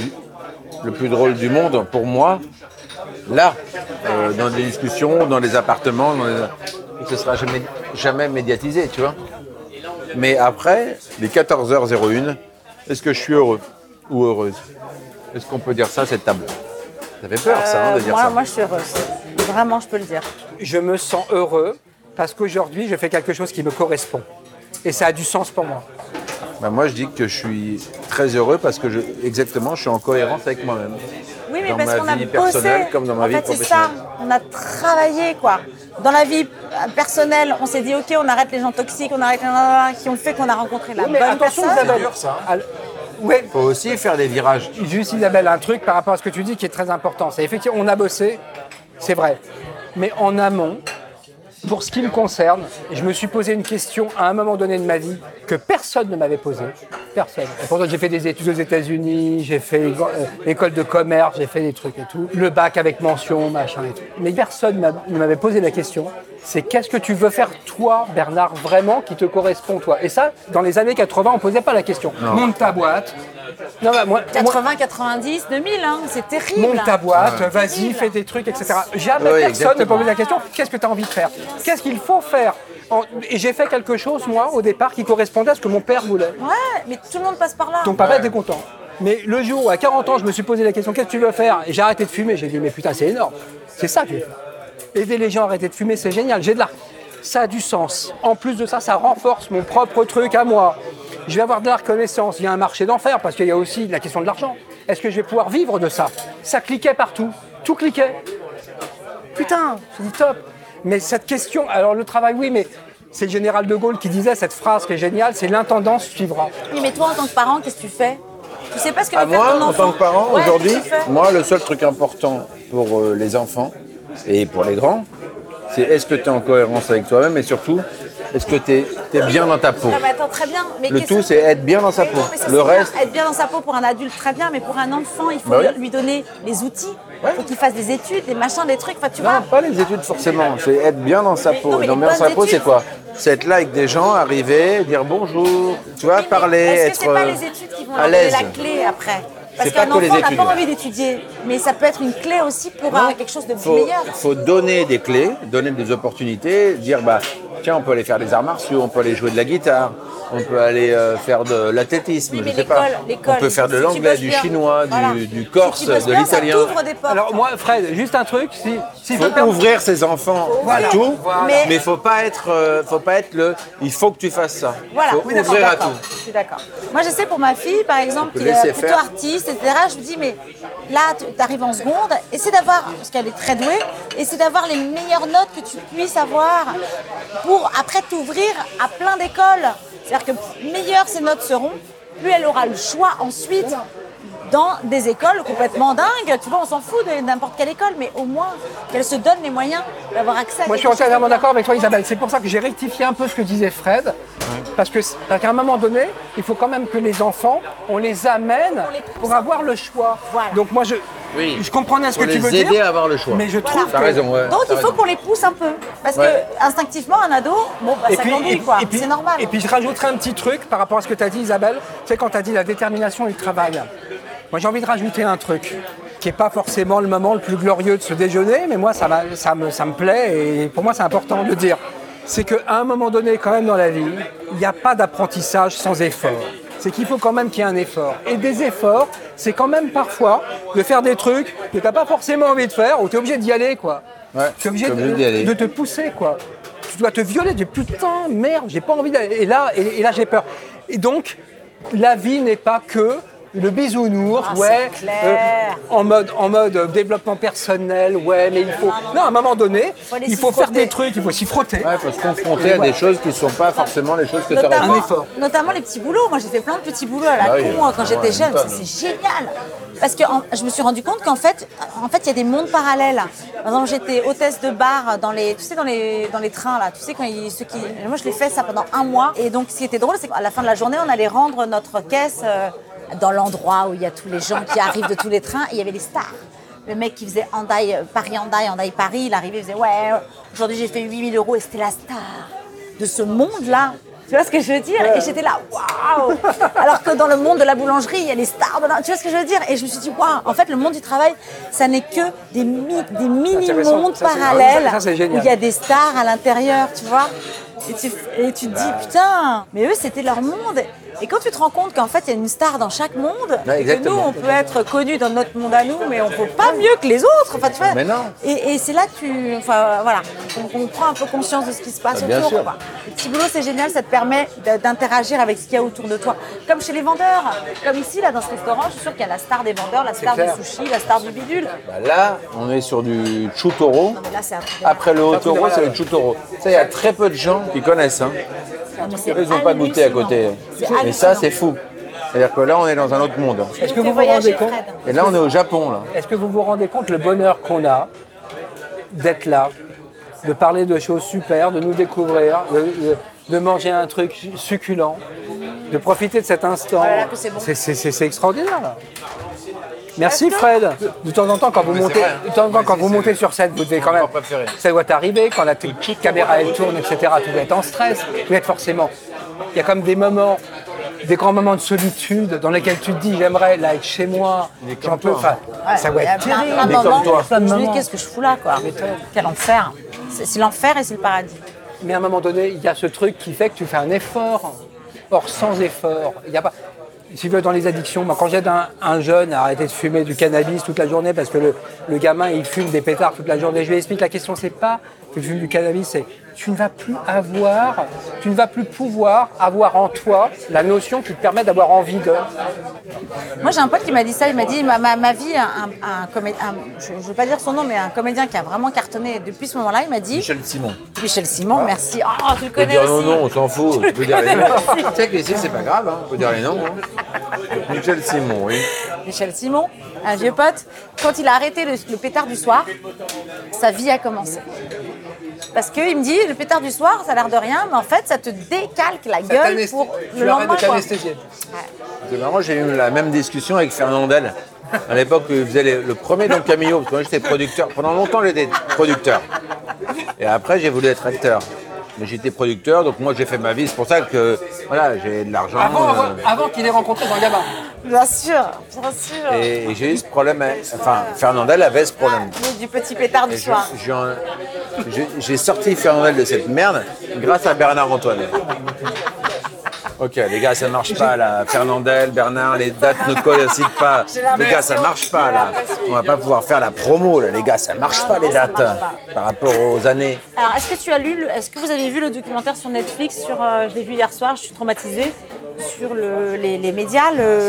drôle du monde pour moi, là, dans des discussions, dans les appartements, ce ne sera jamais médiatisé, tu vois. Mais après, les 14h01, est-ce que je suis heureux ou heureuse? Est-ce qu'on peut dire ça, cette table? Ça fait peur, ça, hein, de dire ça. Moi, je suis heureuse. Vraiment, je peux le dire. Je me sens heureux parce qu'aujourd'hui, je fais quelque chose qui me correspond. Et ça a du sens pour moi. Bah, moi, je dis que je suis très heureux parce que je suis en cohérence avec moi-même. Oui, mais Dans parce ma qu'on a vie bossé. personnelle comme dans ma vie En fait, c'est ça. professionnelle. On a travaillé, quoi. Dans la vie personnelle, on s'est dit, OK, on arrête les gens toxiques, on arrête les gens qui ont fait qu'on a rencontré la Mais bonne attention, personne. Isabelle. Oui, Il faut aussi faire des virages. juste Isabelle, un truc par rapport à ce que tu dis qui est très important. C'est effectivement, on a bossé, c'est vrai. Mais en amont, pour ce qui me concerne, je me suis posé une question à un moment donné de ma vie que personne ne m'avait posée. Personne. Et pourtant, j'ai fait des études aux États-Unis, j'ai fait école de commerce, j'ai fait des trucs et tout. Le bac avec mention, machin et tout. Mais personne ne m'avait posé la question. C'est qu'est-ce que tu veux faire toi, Bernard, vraiment qui te correspond toi? Et ça, dans les années 80, on ne posait pas la question. Non. Monte ta boîte. Non, bah, moi, 80, 90, 2000, hein, c'est terrible. monte ta boîte, Ouais. vas-y, Terrible. fais des trucs, etc. Jamais Oui, personne ne exactement. pose la question, qu'est-ce que tu as envie de faire? Qu'est-ce qu'il faut faire? Et j'ai fait quelque chose, moi, au départ, qui correspondait à ce que mon père voulait. Ouais, mais tout le monde passe par là. Ton papa était content. Mais le jour où, à 40 ans, je me suis posé la question, qu'est-ce que tu veux faire? Et j'ai arrêté de fumer, j'ai dit, mais putain, c'est énorme. C'est ça que je veux faire. Aider les gens à arrêter de fumer, c'est génial. J'ai de l'art. Ça a du sens. En plus de ça, ça renforce mon propre truc à moi. Je vais avoir de la reconnaissance. Il y a un marché d'enfer parce qu'il y a aussi la question de l'argent. Est-ce que je vais pouvoir vivre de ça? Ça cliquait partout. Tout cliquait. Putain, je dis top. Mais cette question, alors le travail, oui, mais c'est le général de Gaulle qui disait cette phrase qui est géniale, c'est l'intendance suivra. Oui, mais toi, en tant que parent, qu'est-ce que tu fais? Tu sais pas ce que À va faire moi, ton en enfant. tant que parent, Ouais, aujourd'hui, qu'est-ce que tu fais? moi, le seul truc important pour les enfants et pour les grands, c'est est-ce que tu es en cohérence avec toi-même et surtout, est-ce que tu es bien dans ta peau? Non, mais attends, très bien. Mais Le qu'est-ce tout, que- c'est être bien dans sa peau. Mais ça, Le c'est bien. reste, Être bien dans sa peau pour un adulte, très bien, mais pour un enfant, il faut Bah oui. lui donner les outils. Il faut qu'il fasse des études, des machins, des trucs. Enfin, tu non, vois. pas les études forcément, c'est être bien dans sa Mais peau. non, mais Dans les bien dans sa bonnes peau, c'est études. quoi? C'est être là avec des gens, arriver, dire bonjour, tu vois, Oui, mais parler, est-ce que être c'est pas les études qui vont à leur donner l'aise. la clé après? Parce C'est pas qu'un que les enfant n'a études. pas envie d'étudier, mais ça peut être une clé aussi pour quelque chose de meilleur. Faut donner des clés, donner des opportunités, dire bah tiens on peut aller faire des arts martiaux, on peut aller jouer de la guitare, on peut aller faire de l'athlétisme, Oui, je mais sais pas. l'école, On peut faire de si tu l'anglais, bosses du bien. chinois, Voilà. du corse, Si tu bosses de bien, l'italien. Ça t'ouvre des portes. Alors moi, Fred, juste un truc, si je Il peux faut ouvrir ses enfants Voilà. à tout, Voilà. mais faut pas être le. Il faut que tu fasses ça. Voilà, faut oui, d'accord, ouvrir à d'accord. tout. Je suis d'accord. Moi, je sais pour ma fille, par exemple, peut qui est laisser plutôt faire. artiste, etc., je me dis, mais là, tu arrives en seconde, essaie d'avoir, parce qu'elle est très douée, essaie d'avoir les meilleures notes que tu puisses avoir pour après t'ouvrir à plein d'écoles. C'est-à-dire que meilleures ces notes seront, plus elle aura le choix ensuite dans des écoles complètement dingues. Tu vois, on s'en fout de n'importe quelle école, mais au moins qu'elle se donne les moyens d'avoir accès à Moi, je suis quelque chose entièrement de bien. d'accord avec toi, Isabelle. C'est pour ça que j'ai rectifié un peu ce que disait Fred. Parce qu'à un moment donné, il faut quand même que les enfants, on les amène pour avoir le choix. Voilà. Donc moi, je comprenais ce Faut que tu veux les aider dire. à avoir le choix. Mais je trouve T'as que... raison, ouais. Donc t'as il faut raison. qu'on les pousse un peu. Parce Ouais. que instinctivement, un ado, bon, bah, ça glandouille, quoi. C'est normal. Et puis je rajouterai un petit truc par rapport à ce que tu as dit, Isabelle. Tu sais, quand tu as dit la détermination et le travail. Moi, j'ai envie de rajouter un truc qui n'est pas forcément le moment le plus glorieux de ce déjeuner, mais moi, ça me plaît et pour moi, c'est important de le dire. C'est qu'à un moment donné, quand même dans la vie, il n'y a pas d'apprentissage sans effort. C'est qu'il faut quand même qu'il y ait un effort. Et des efforts, c'est quand même parfois de faire des trucs que tu n'as pas forcément envie de faire ou tu es obligé d'y aller, quoi. Ouais, Tu es obligé t'es obligé d'y aller. de te pousser, quoi. Tu dois te violer, tu dis putain, merde, j'ai pas envie d'aller. Et là, j'ai peur. Et donc, la vie n'est pas que le bisounours, Ah, ouais, c'est clair. en mode développement personnel, ouais, mais il faut. Non, à un moment donné, Faut aller il s'y faut faire frotter. des trucs, il faut s'y frotter. Ouais, faut se confronter à des choses qui ne sont pas forcément les choses que tu aurais Notamment, Un effort. notamment les petits boulots. Moi, j'ai fait plein de petits boulots à la Ah oui, con quand ouais, j'étais jeune. une tonne. C'est génial. Parce que je me suis rendu compte qu'en fait, il y a des mondes parallèles. Par exemple, j'étais hôtesse de bar dans les trains là. Tu sais moi, je l'ai fait ça pendant un mois. Et donc, ce qui était drôle, c'est qu'à la fin de la journée, on allait rendre notre caisse dans l'endroit où il y a tous les gens qui arrivent de tous les trains. Et il y avait les stars. Le mec qui faisait Paris, il arrivait, il faisait ouais, aujourd'hui j'ai fait 8 000 € et c'était la star de ce monde-là. Tu vois ce que je veux dire? Et j'étais là, waouh! Alors que dans le monde de la boulangerie, il y a les stars de tu vois ce que je veux dire? Et je me suis dit, waouh! En fait, le monde du travail, ça n'est que des mini-mondes Ça, c'est- parallèles ça, c'est où génial. il y a des stars à l'intérieur, tu vois? Et tu te dis, putain, mais eux, c'était leur monde. Et quand tu te rends compte qu'en fait, il y a une star dans chaque monde, Ouais, et que nous, exactement. on peut être connus dans notre monde à nous, mais on ne peut pas mieux que les autres. Enfin, tu vois. Mais non. Et c'est là que on prend un peu conscience de ce qui se passe Bien autour. sûr. Quoi. Le petit boulot, c'est génial, ça te permet d'interagir avec ce qu'il y a autour de toi. Comme chez les vendeurs. Comme ici, là, dans ce restaurant, je suis sûre qu'il y a la star des vendeurs, la star du clair. sushi, la star du bidule. Bah là, on est sur du chutoro. Non, mais là, c'est un truc de Après le Ça, hotoro, c'est c'est le chutoro. Ça, il y a très peu de gens qui connaissent. Hein. malade. Mais c'est Ils n'ont pas goûté à hallucinant. côté. C'est Mais ça, hallucinant. c'est fou. C'est-à-dire que là, on est dans un autre monde. Est-ce que Fais vous vous voyager rendez compte Fred. Et là, on est au Japon, là. Est-ce que vous vous rendez compte le bonheur qu'on a d'être là, de parler de choses super, de nous découvrir, de manger un truc succulent, de profiter de cet instant? Voilà que c'est bon. C'est extraordinaire, là. Merci Fred. De temps en temps, quand vous montez, vrai, hein. de temps en temps, quand vous montez sur scène, vous devez quand même. encore préféré. Ça doit t'arriver quand la caméra elle tourne, etc. Tu dois être en stress. Tu dois être forcément. Il y a comme des moments, des grands moments de solitude dans lesquels tu te dis j'aimerais là être chez moi. J'en peux. Enfin, ça doit Il y a être plein terrible. de comme moments, toi. Plein de je me dis moments. qu'est-ce que je fous là, quoi. Quel enfer. C'est l'enfer et c'est le paradis. Mais à un moment donné, il y a ce truc qui fait que tu fais un effort. Or, sans effort, il n'y a pas. Si tu veux, dans les addictions, moi, quand j'aide un jeune à arrêter de fumer du cannabis toute la journée parce que le gamin il fume des pétards toute la journée, je lui explique la question, c'est pas que tu fumes du cannabis, c'est tu ne vas plus pouvoir avoir en toi la notion qui te permet d'avoir envie de. Moi, j'ai un pote qui m'a dit ça. Il m'a dit ma vie, je ne veux pas dire son nom, mais un comédien qui a vraiment cartonné depuis ce moment-là, il m'a dit. Michel Simon. Michel Simon, merci. Oh, tu le Tu peux connais dire aussi. non, on s'en fout. Tu peux dire les connais noms. aussi. Tu sais qu'ici, c'est pas grave, hein. On peut dire les noms. Hein. Michel Simon, oui. Michel Simon, un vieux pote, quand il a arrêté le pétard du soir, sa vie a commencé. Parce qu'il me dit, le pétard du soir, ça a l'air de rien, mais en fait, ça te décalque la gueule pour le Tu arrêtes lendemain. de quoi. t'anesthésier. C'est marrant, j'ai eu la même discussion avec Fernandel. À l'époque, il faisait le premier Don Camillo, parce que moi j'étais producteur. Pendant longtemps, j'étais producteur. Et après, j'ai voulu être acteur. Mais j'étais producteur, donc moi j'ai fait ma vie. C'est pour ça que voilà, j'ai de l'argent. Avant qu'il ait rencontré Jean Gabin. Bien sûr, bien sûr. Et j'ai eu ce problème. Enfin, Fernandel avait ce problème. Du petit pétard du Et soir. j'ai sorti Fernandel de cette merde grâce à Bernard Antoine. Ok, les gars, ça marche pas là. Fernandel, Bernard, les dates ne coïncident pas. Les gars, ça marche pas là. On va pas pouvoir faire la promo là, les gars, ça marche pas les dates par rapport aux années. Alors, est-ce que vous avez vu le documentaire sur Netflix je l'ai vu hier soir, je suis traumatisée, sur les médias,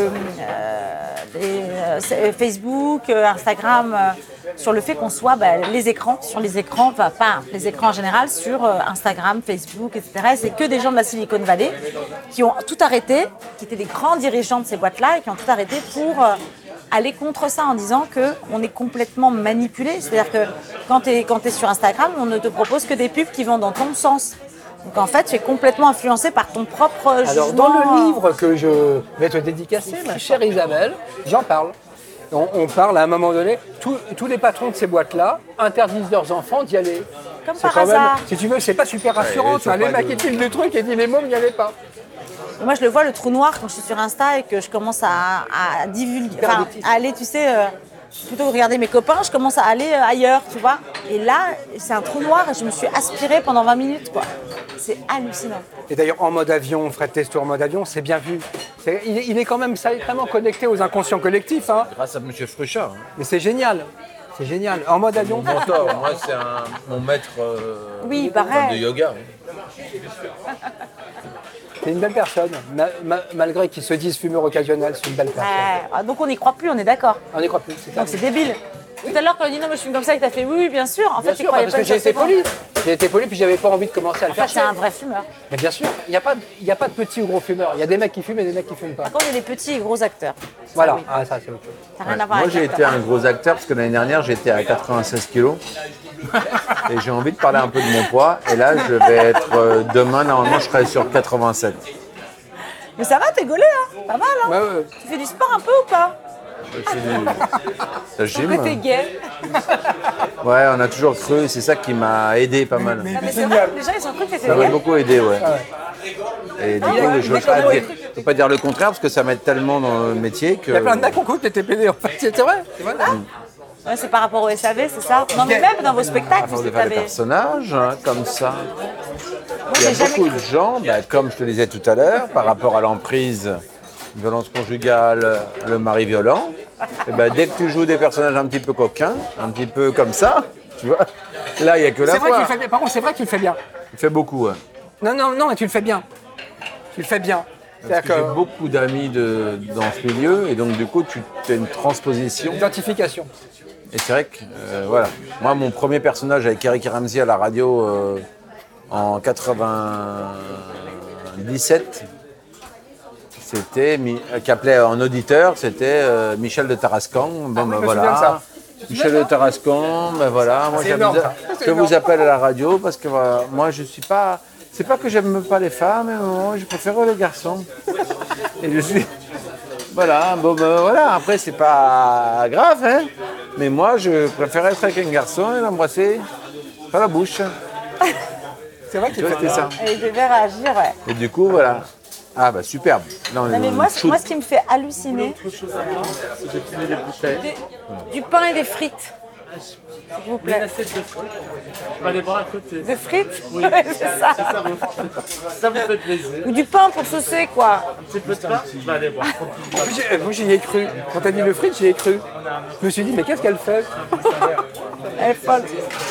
Facebook, Instagram, sur le fait qu'on soit les écrans, pas les écrans en général, sur Instagram, Facebook, etc. Et c'est que des gens de la Silicon Valley qui ont tout arrêté, qui étaient des grands dirigeants de ces boîtes-là et qui ont tout arrêté pour aller contre ça en disant qu'on est complètement manipulé. C'est-à-dire que quand tu es sur Instagram, on ne te propose que des pubs qui vont dans ton sens. Donc en fait, tu es complètement influencé par ton propre jugement. Alors dans le livre que je vais te dédicacer, ma chère Isabelle, j'en parle. On parle à un moment donné, tous les patrons de ces boîtes-là interdisent leurs enfants d'y aller. Comme par hasard. Si tu veux, c'est pas super rassurant. Tu as les mecs qui filment le truc et disent les mômes n'y allaient pas. Et moi, je le vois, le trou noir, quand je suis sur Insta et que je commence à divulguer, à aller, tu sais, plutôt que de regarder mes copains, je commence à aller ailleurs, tu vois. Et là, c'est un trou noir et je me suis aspirée pendant 20 minutes, quoi. C'est hallucinant. Et d'ailleurs, en mode avion, Fred Testo en mode avion, c'est bien vu. Il est quand même sacrément connecté aux inconscients collectifs. Hein. Grâce à M. Fruchard. Mais c'est génial. C'est génial. En mode avion. Mon mentor, moi, c'est mon maître oui, pareil. de yoga. C'est une belle personne. Malgré qu'il se dise fumeur occasionnel, c'est une belle personne. Donc on n'y croit plus, on est d'accord. On n'y croit plus. Donc c'est débile. Tout à l'heure, quand il dit non, mais je fume comme ça, il t'a fait oui, bien sûr. En fait, il croyait parce pas que j'ai été poli. J'ai été poli, puis j'avais pas envie de commencer à le faire. En fait, c'est un vrai fumeur. Mais bien sûr, il n'y a pas de petits ou gros fumeurs. Il y a des mecs qui fument et des mecs qui fument pas. Par contre, il y a des petits et gros acteurs. Voilà, oui. ça c'est autre chose. Ça n'a rien à voir Moi, avec j'ai l'acteur. été un gros acteur parce que l'année dernière, j'étais à 96 kilos. Et j'ai envie de parler un peu de mon poids. Et là, je vais être demain, normalement, je serai sur 87. Mais ça va, t'es gaulé, hein. Pas mal, hein. Ouais. Tu fais du sport un peu ou pas? Ça gym. T'es gay. Ouais, on a toujours cru, c'est ça qui m'a aidé pas mal. Non, mais c'est vrai, les gens, ils ont cru que t'étais Ça m'a gay. beaucoup aidé, ouais. Et du coup, je ne peux pas dire le contraire parce que ça m'aide tellement dans le métier que. Il y a plein de mecs qui ont cru que t'étais pédé en fait. C'est vrai. Ouais, c'est par rapport au SAV, c'est ça? Non, mais même dans vos spectacles, À force vous de faire des avez. personnages, hein, comme ça. Moi, Il y a j'ai jamais beaucoup de gens, comme je te disais tout à l'heure, par rapport à l'emprise, violence conjugale, le mari violent, et dès que tu joues des personnages un petit peu coquins, un petit peu comme ça, tu vois, là, il n'y a que la C'est vrai foi. qu'il fait bien. Par contre, c'est vrai que tu le fais bien. Il fait beaucoup, ouais. Non, mais tu le fais bien. Tu le fais bien. Parce que j'ai beaucoup d'amis dans ce milieu, et donc du coup, tu fais une transposition. Identification. Et c'est vrai que, voilà. Moi, mon premier personnage avec Eric Ramsey à la radio en 97, c'était, qui appelait en auditeur, c'était Michel de Tarascon. Bon, je me souviens de ça. Michel de Tarascon, voilà. Moi, C'est énorme, ça. je vous appelle à la radio parce que moi, je suis pas. C'est pas que j'aime pas les femmes, mais moi, je préfère les garçons. Et je suis. Voilà, voilà. Après, c'est pas grave, hein. Mais moi, je préfère être avec un garçon et l'embrasser par la bouche. C'est vrai qu'il fait ça. Et il devait réagir, ouais. Et du coup, voilà. Ah, superbe. Là, on est Non, mais dans moi, une shoot. ce qui me fait halluciner, du pain et des frites. S'il vous plaît. De frites? Oui, c'est ça. Ça vous fait plaisir. Ou du pain pour saucer, quoi. C'est peu de pain. Je vais aller voir. Moi, j'y ai cru. Quand t'as dit le frites, j'y ai cru. Je me suis dit, mais qu'est-ce qu'elle fait? Elle est folle.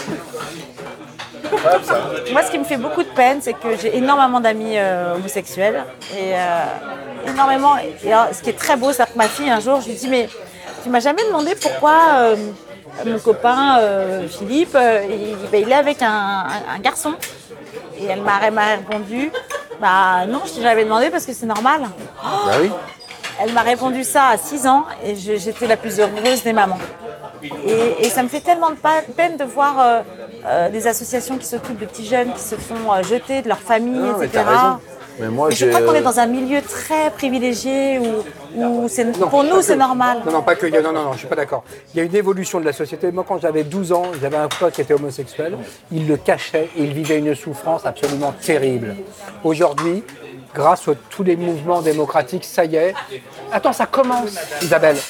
Moi, ce qui me fait beaucoup de peine, c'est que j'ai énormément d'amis homosexuels. Et énormément. Et alors, ce qui est très beau, c'est que ma fille, un jour, je lui dis, mais tu m'as jamais demandé pourquoi mon copain Philippe, il est avec un garçon. Et elle m'a répondu, bah non, je t'avais demandé parce que c'est normal. Bah oui. Elle m'a répondu ça à 6 ans et j'étais la plus heureuse des mamans. Et ça me fait tellement de peine de voir des associations qui s'occupent de petits jeunes qui se font jeter de leur famille, Non, mais etc. t'as raison. Mais moi, Et je crois qu'on est dans un milieu très privilégié où pour nous, c'est normal. Non, pas que. Non, je suis pas d'accord. Il y a une évolution de la société. Moi, quand j'avais 12 ans, j'avais un pote qui était homosexuel. Il le cachait et il vivait une souffrance absolument terrible. Aujourd'hui, grâce à tous les mouvements démocratiques, ça y est. Attends, ça commence, Isabelle.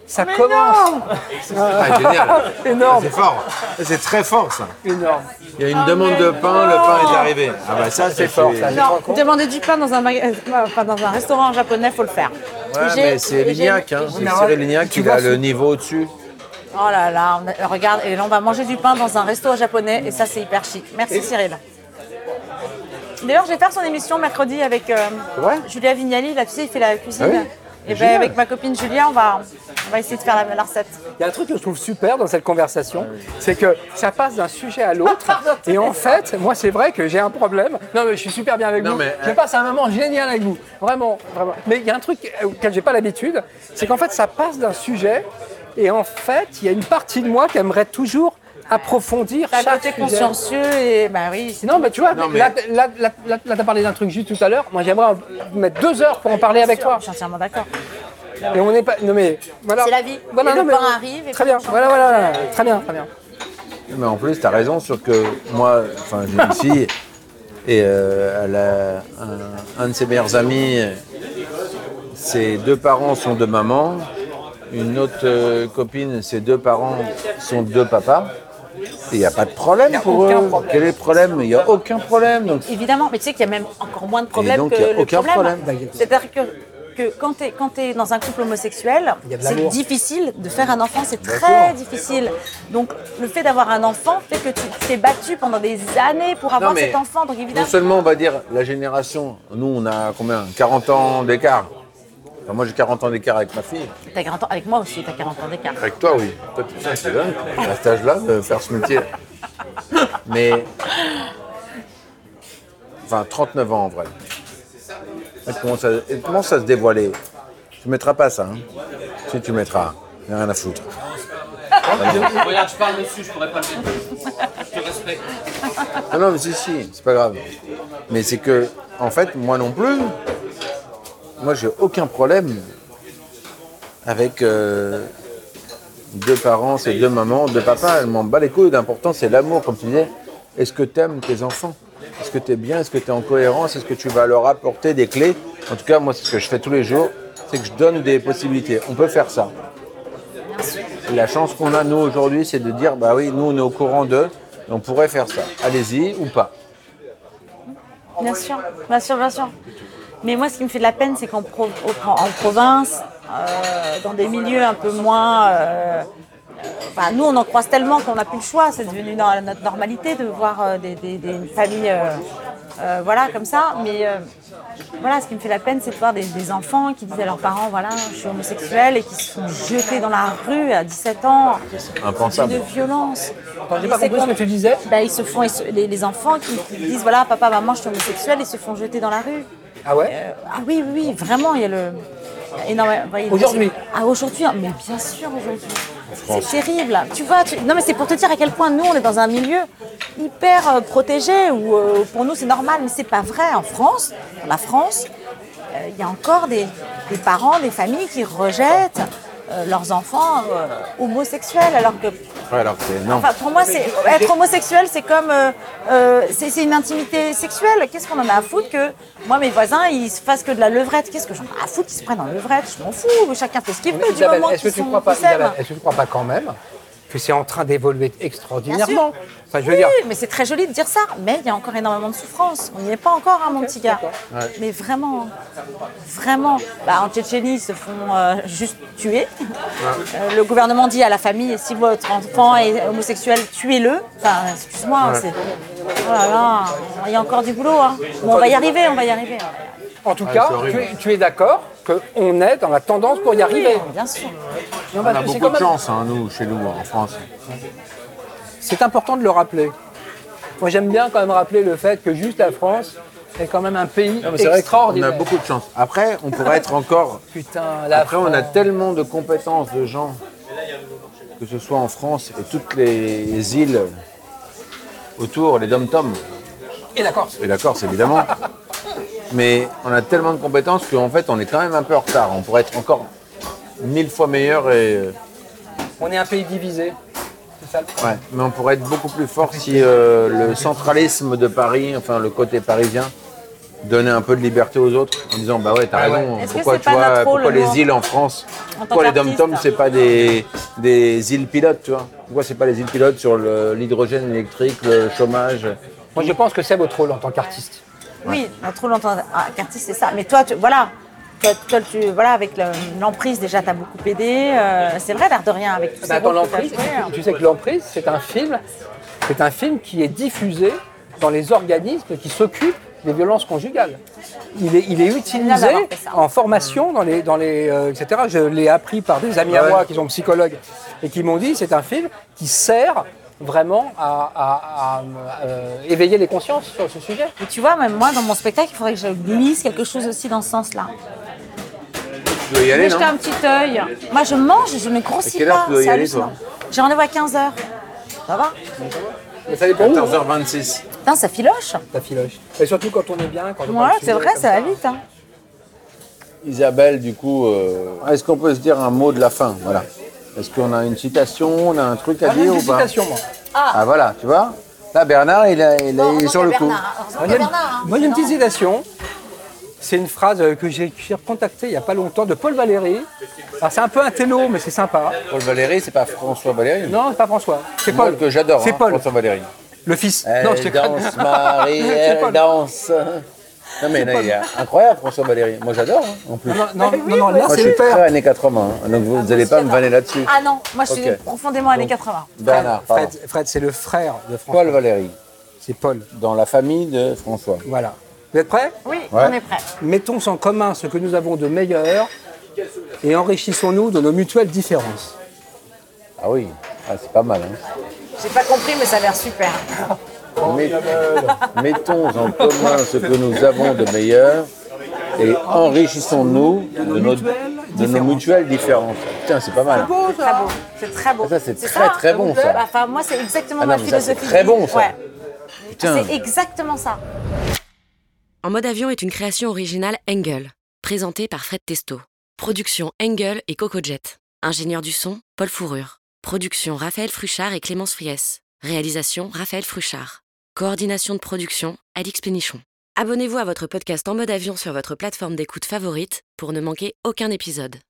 Ça commence. Ah, génial. Énorme, C'est fort. C'est très fort, ça. énorme. Il y a une demande de pain, le pain est arrivé. Ah bah ça, c'est fort, fait. ça. Non, demander du pain dans un, dans un restaurant japonais, faut le faire. Ouais, J'ai- mais c'est j'ai- Lignac, hein. C'est Mais Cyril Lignac tu qui a vois, le c'est- niveau au-dessus. Oh là là, regarde, et là on va manger du pain dans un resto japonais et ça c'est hyper chic. Merci Cyril. D'ailleurs, je vais faire son émission mercredi avec vrai Julia Vignali, là tu sais, il fait la cuisine. Ah oui Et ben, Génial. avec ma copine Julia, on va essayer de faire la recette. Il y a un truc que je trouve super dans cette conversation, c'est que ça passe d'un sujet à l'autre. Et en fait, moi, c'est vrai que j'ai un problème. Non, mais je suis super bien avec Non, vous. mais, Je passe un moment génial avec vous. Vraiment, vraiment. Mais il y a un truc auquel j'ai pas l'habitude, c'est qu'en fait, ça passe d'un sujet. Et en fait, il y a une partie de moi qui aimerait toujours approfondir T'as un chaque côté sujet. consciencieux et bah oui, c'est Non, mais tu vois, Non, mais- là, t'as parlé d'un truc juste tout à l'heure. Moi, j'aimerais mettre 2 heures pour en parler avec toi. je suis entièrement d'accord. Et on n'est pas. Non, mais voilà. C'est la vie. Voilà, Et non, le mais- pain arrive. Et Très puis bien. on change. Voilà. Très bien. Mais en plus, tu as raison sur que moi, enfin, j'ai une fille et elle a un de ses meilleurs amis, ses 2 parents sont 2 mamans. Une autre copine, ses 2 parents sont 2 papas. Et il n'y a pas de problème pour aucun eux. problème. Quel est le problème? Il n'y a aucun problème. Donc, Évidemment, mais tu sais qu'il y a même encore moins de problèmes donc, que il y a le aucun problème. problème. C'est-à-dire que quand tu es dans un couple homosexuel, Il y a de c'est l'amour. difficile de faire un enfant, c'est très difficile. Donc le fait d'avoir un enfant fait que tu t'es battu pendant des années pour avoir mais cet enfant. Donc non évidemment, seulement, on va dire, la génération, nous, on a combien? 40 ans d'écart. Enfin, moi, j'ai 40 ans d'écart avec ma fille. t'as 40 ans, avec moi aussi, tu as 40 ans d'écart. Avec toi, oui. Toi, putain, c'est dingue, à cet âge-là, de faire ce métier. Mais. Enfin, 39 ans en vrai. Elle commence à se dévoiler. Tu ne mettras pas ça, hein. Si tu mettras, il n'y a rien à foutre. Regarde, je parle dessus, je pourrais pas le mettre. Je te respecte. Non, mais si, c'est pas grave. Mais c'est que, en fait, moi non plus, moi, j'ai aucun problème avec 2 parents, c'est 2 mamans, 2 papas. Elle m'en bat les couilles. L'important, c'est l'amour, comme tu disais. Est-ce que tu aimes tes enfants? Est-ce que tu es bien? Est-ce que tu es en cohérence? Est-ce que tu vas leur apporter des clés? En tout cas, moi, c'est ce que je fais tous les jours, c'est que je donne des possibilités. On peut faire ça. Et la chance qu'on a, nous, aujourd'hui, c'est de dire, bah oui, nous, on est au courant d'eux, et on pourrait faire ça. Allez-y ou pas. Bien sûr. Mais moi, ce qui me fait de la peine, c'est qu'en en province, dans des milieux un peu moins... enfin, nous, on en croise tellement qu'on n'a plus le choix. C'est devenu notre normalité de voir des familles voilà, comme ça. Mais voilà, ce qui me fait la peine, c'est de voir des enfants qui disent à leurs parents, voilà, je suis homosexuel, et qui se font jeter dans la rue à 17 ans. Impensable. De violence. J'ai pas compris ce que tu disais. Ben, les enfants qui disent, voilà, papa, maman, je suis homosexuel, ils se font jeter dans la rue. Ah ouais. Ah oui, vraiment, il y a énormément. Aujourd'hui. Ah, aujourd'hui, mais bien sûr, aujourd'hui. C'est terrible. Tu vois, non, mais c'est pour te dire à quel point nous, on est dans un milieu hyper protégé, où pour nous, c'est normal, mais c'est pas vrai. En France, dans la France, il y a encore des parents, des familles qui rejettent leurs enfants homosexuels, alors que... Ouais, alors c'est non. Enfin, pour moi, être homosexuel, c'est comme... c'est une intimité sexuelle. Qu'est-ce qu'on en a à foutre que moi, mes voisins, ils se fassent que de la levrette? Qu'est-ce que j'en ai à foutre qu'ils se prennent en levrette? Je m'en fous. Chacun fait ce qu'il veut du Isabelle, moment est-ce que qu'ils tu ne crois pas, Isabelle, est-ce que tu crois pas quand même que c'est en train d'évoluer extraordinairement? Enfin, je veux Oui, dire, mais c'est très joli de dire ça. Mais il y a encore énormément de souffrance. On n'y est pas encore, hein, mon petit gars. Mais vraiment, vraiment. Bah, en Tchétchénie, ils se font juste tuer. Le gouvernement dit à la famille, si votre enfant est homosexuel, tuez-le. Enfin, excuse-moi, c'est... Oh là là, il y a encore du boulot. Hein. Bon, on va y arriver. en tout cas, tu es d'accord qu'on est dans la tendance pour y arriver. Oui, bien sûr. Non, On parce a que c'est beaucoup quand de même- chance, hein, nous, chez nous, en France. C'est important de le rappeler. Moi, j'aime bien quand même rappeler le fait que juste la France est quand même un pays Non, mais c'est vrai qu'on extraordinaire. a beaucoup de chance. Après, on pourrait être encore... Putain, la Après, on a France. tellement de compétences de gens, que ce soit en France et toutes les îles autour, les dom-toms, Et la Corse. et la Corse, évidemment. Mais on a tellement de compétences qu'en fait, on est quand même un peu en retard. On pourrait être encore 1000 fois meilleur et... On est un pays divisé. C'est ça le problème. Ouais, mais on pourrait être beaucoup plus fort si le centralisme de Paris, enfin le côté parisien, donner un peu de liberté aux autres en disant bah ouais t'as raison, Est-ce que pourquoi c'est tu pas vois notre rôle, pourquoi nous, les îles en France, en tant pourquoi les qu'artiste? dom-toms c'est pas des îles pilotes, tu vois, pourquoi c'est pas les îles pilotes sur l'hydrogène électrique, le chômage. Moi, je pense que c'est votre rôle en tant qu'artiste. Oui, notre rôle en tant qu'artiste, c'est ça. Mais toi, voilà, avec l'emprise, déjà, t'as beaucoup aidé. C'est vrai, l'air de rien, avec tous ces Attends, rôles que t'as l'emprise, joués. tu sais que l'emprise, c'est un film qui est diffusé dans les organismes qui s'occupent des violences conjugales. Il est utilisé d'avoir fait ça. en formation dans les etc. Je l'ai appris par des amis à moi qui sont psychologues et qui m'ont dit c'est un film qui sert vraiment à éveiller les consciences sur ce sujet. Et tu vois, même moi, dans mon spectacle, il faudrait que je glisse quelque chose aussi dans ce sens-là. Tu dois y aller, Je non? jeter un petit œil. Moi, je mange, je ne grossis À quelle heure pas. tu dois y C'est aller, hallucinant. toi J'ai rendez-vous à 15h. Ça va? Mais ça dépend où, hein. 14h26. Putain, ça filoche. Ta filoche. Et surtout quand on est bien, quand on Ouais, parle de c'est sujet vrai, comme ça va vite. Hein. Isabelle, du coup, est-ce qu'on peut se dire un mot de la fin? Voilà. Est-ce qu'on a une citation, on a un truc à Ah, j'ai dire une ou pas? citation, moi. Ah voilà, tu vois. Là, Bernard, il est sur le coup. Moi, j'ai une petite citation. C'est une phrase que j'ai recontactée il n'y a pas longtemps de Paul Valéry. Alors c'est un peu un télo, mais c'est sympa. Paul Valéry, c'est pas François Valéry? Non, c'est pas François. C'est Paul Paul. que j'adore, C'est hein, Paul. François Valéry. Le fils. Elle Non, je te danse, Marie, C'est elle Paul. danse. Non mais là, il est incroyable François Valéry. Moi j'adore hein, en plus. Non, là Moi je c'est suis le très père. années 80, hein, donc vous n'allez pas me vanner là-dessus. Ah non, moi, je suis Ok. profondément années 80. Bernard, pardon. Fred, c'est le frère de François. Paul Valéry, C'est Paul. dans la famille de François. Voilà. Vous êtes prêts? Oui, Ouais. on est prêts. Mettons en commun ce que nous avons de meilleur et enrichissons-nous de nos mutuelles différences. Ah oui, ah, c'est pas mal. Hein. J'ai pas compris, mais ça a l'air super. Mettons en commun ce que nous avons de meilleur et enrichissons-nous de nos mutuelles différences. Putain, c'est pas mal. Très beau. C'est très beau. Ça, c'est très, ça, très bon, ça. Enfin, moi, c'est exactement Ah ma non, mais ça, c'est philosophie. très bon, ça. Ouais. Putain. C'est exactement ça. En mode avion est une création originale Engel, présentée par Fred Testo. Production Engel et CocoJet. Ingénieur du son, Paul Fourrure. Production Raphaël Fruchard et Clémence Friès. Réalisation Raphaël Fruchard. Coordination de production Alix Pénichon. Abonnez-vous à votre podcast En mode avion sur votre plateforme d'écoute favorite pour ne manquer aucun épisode.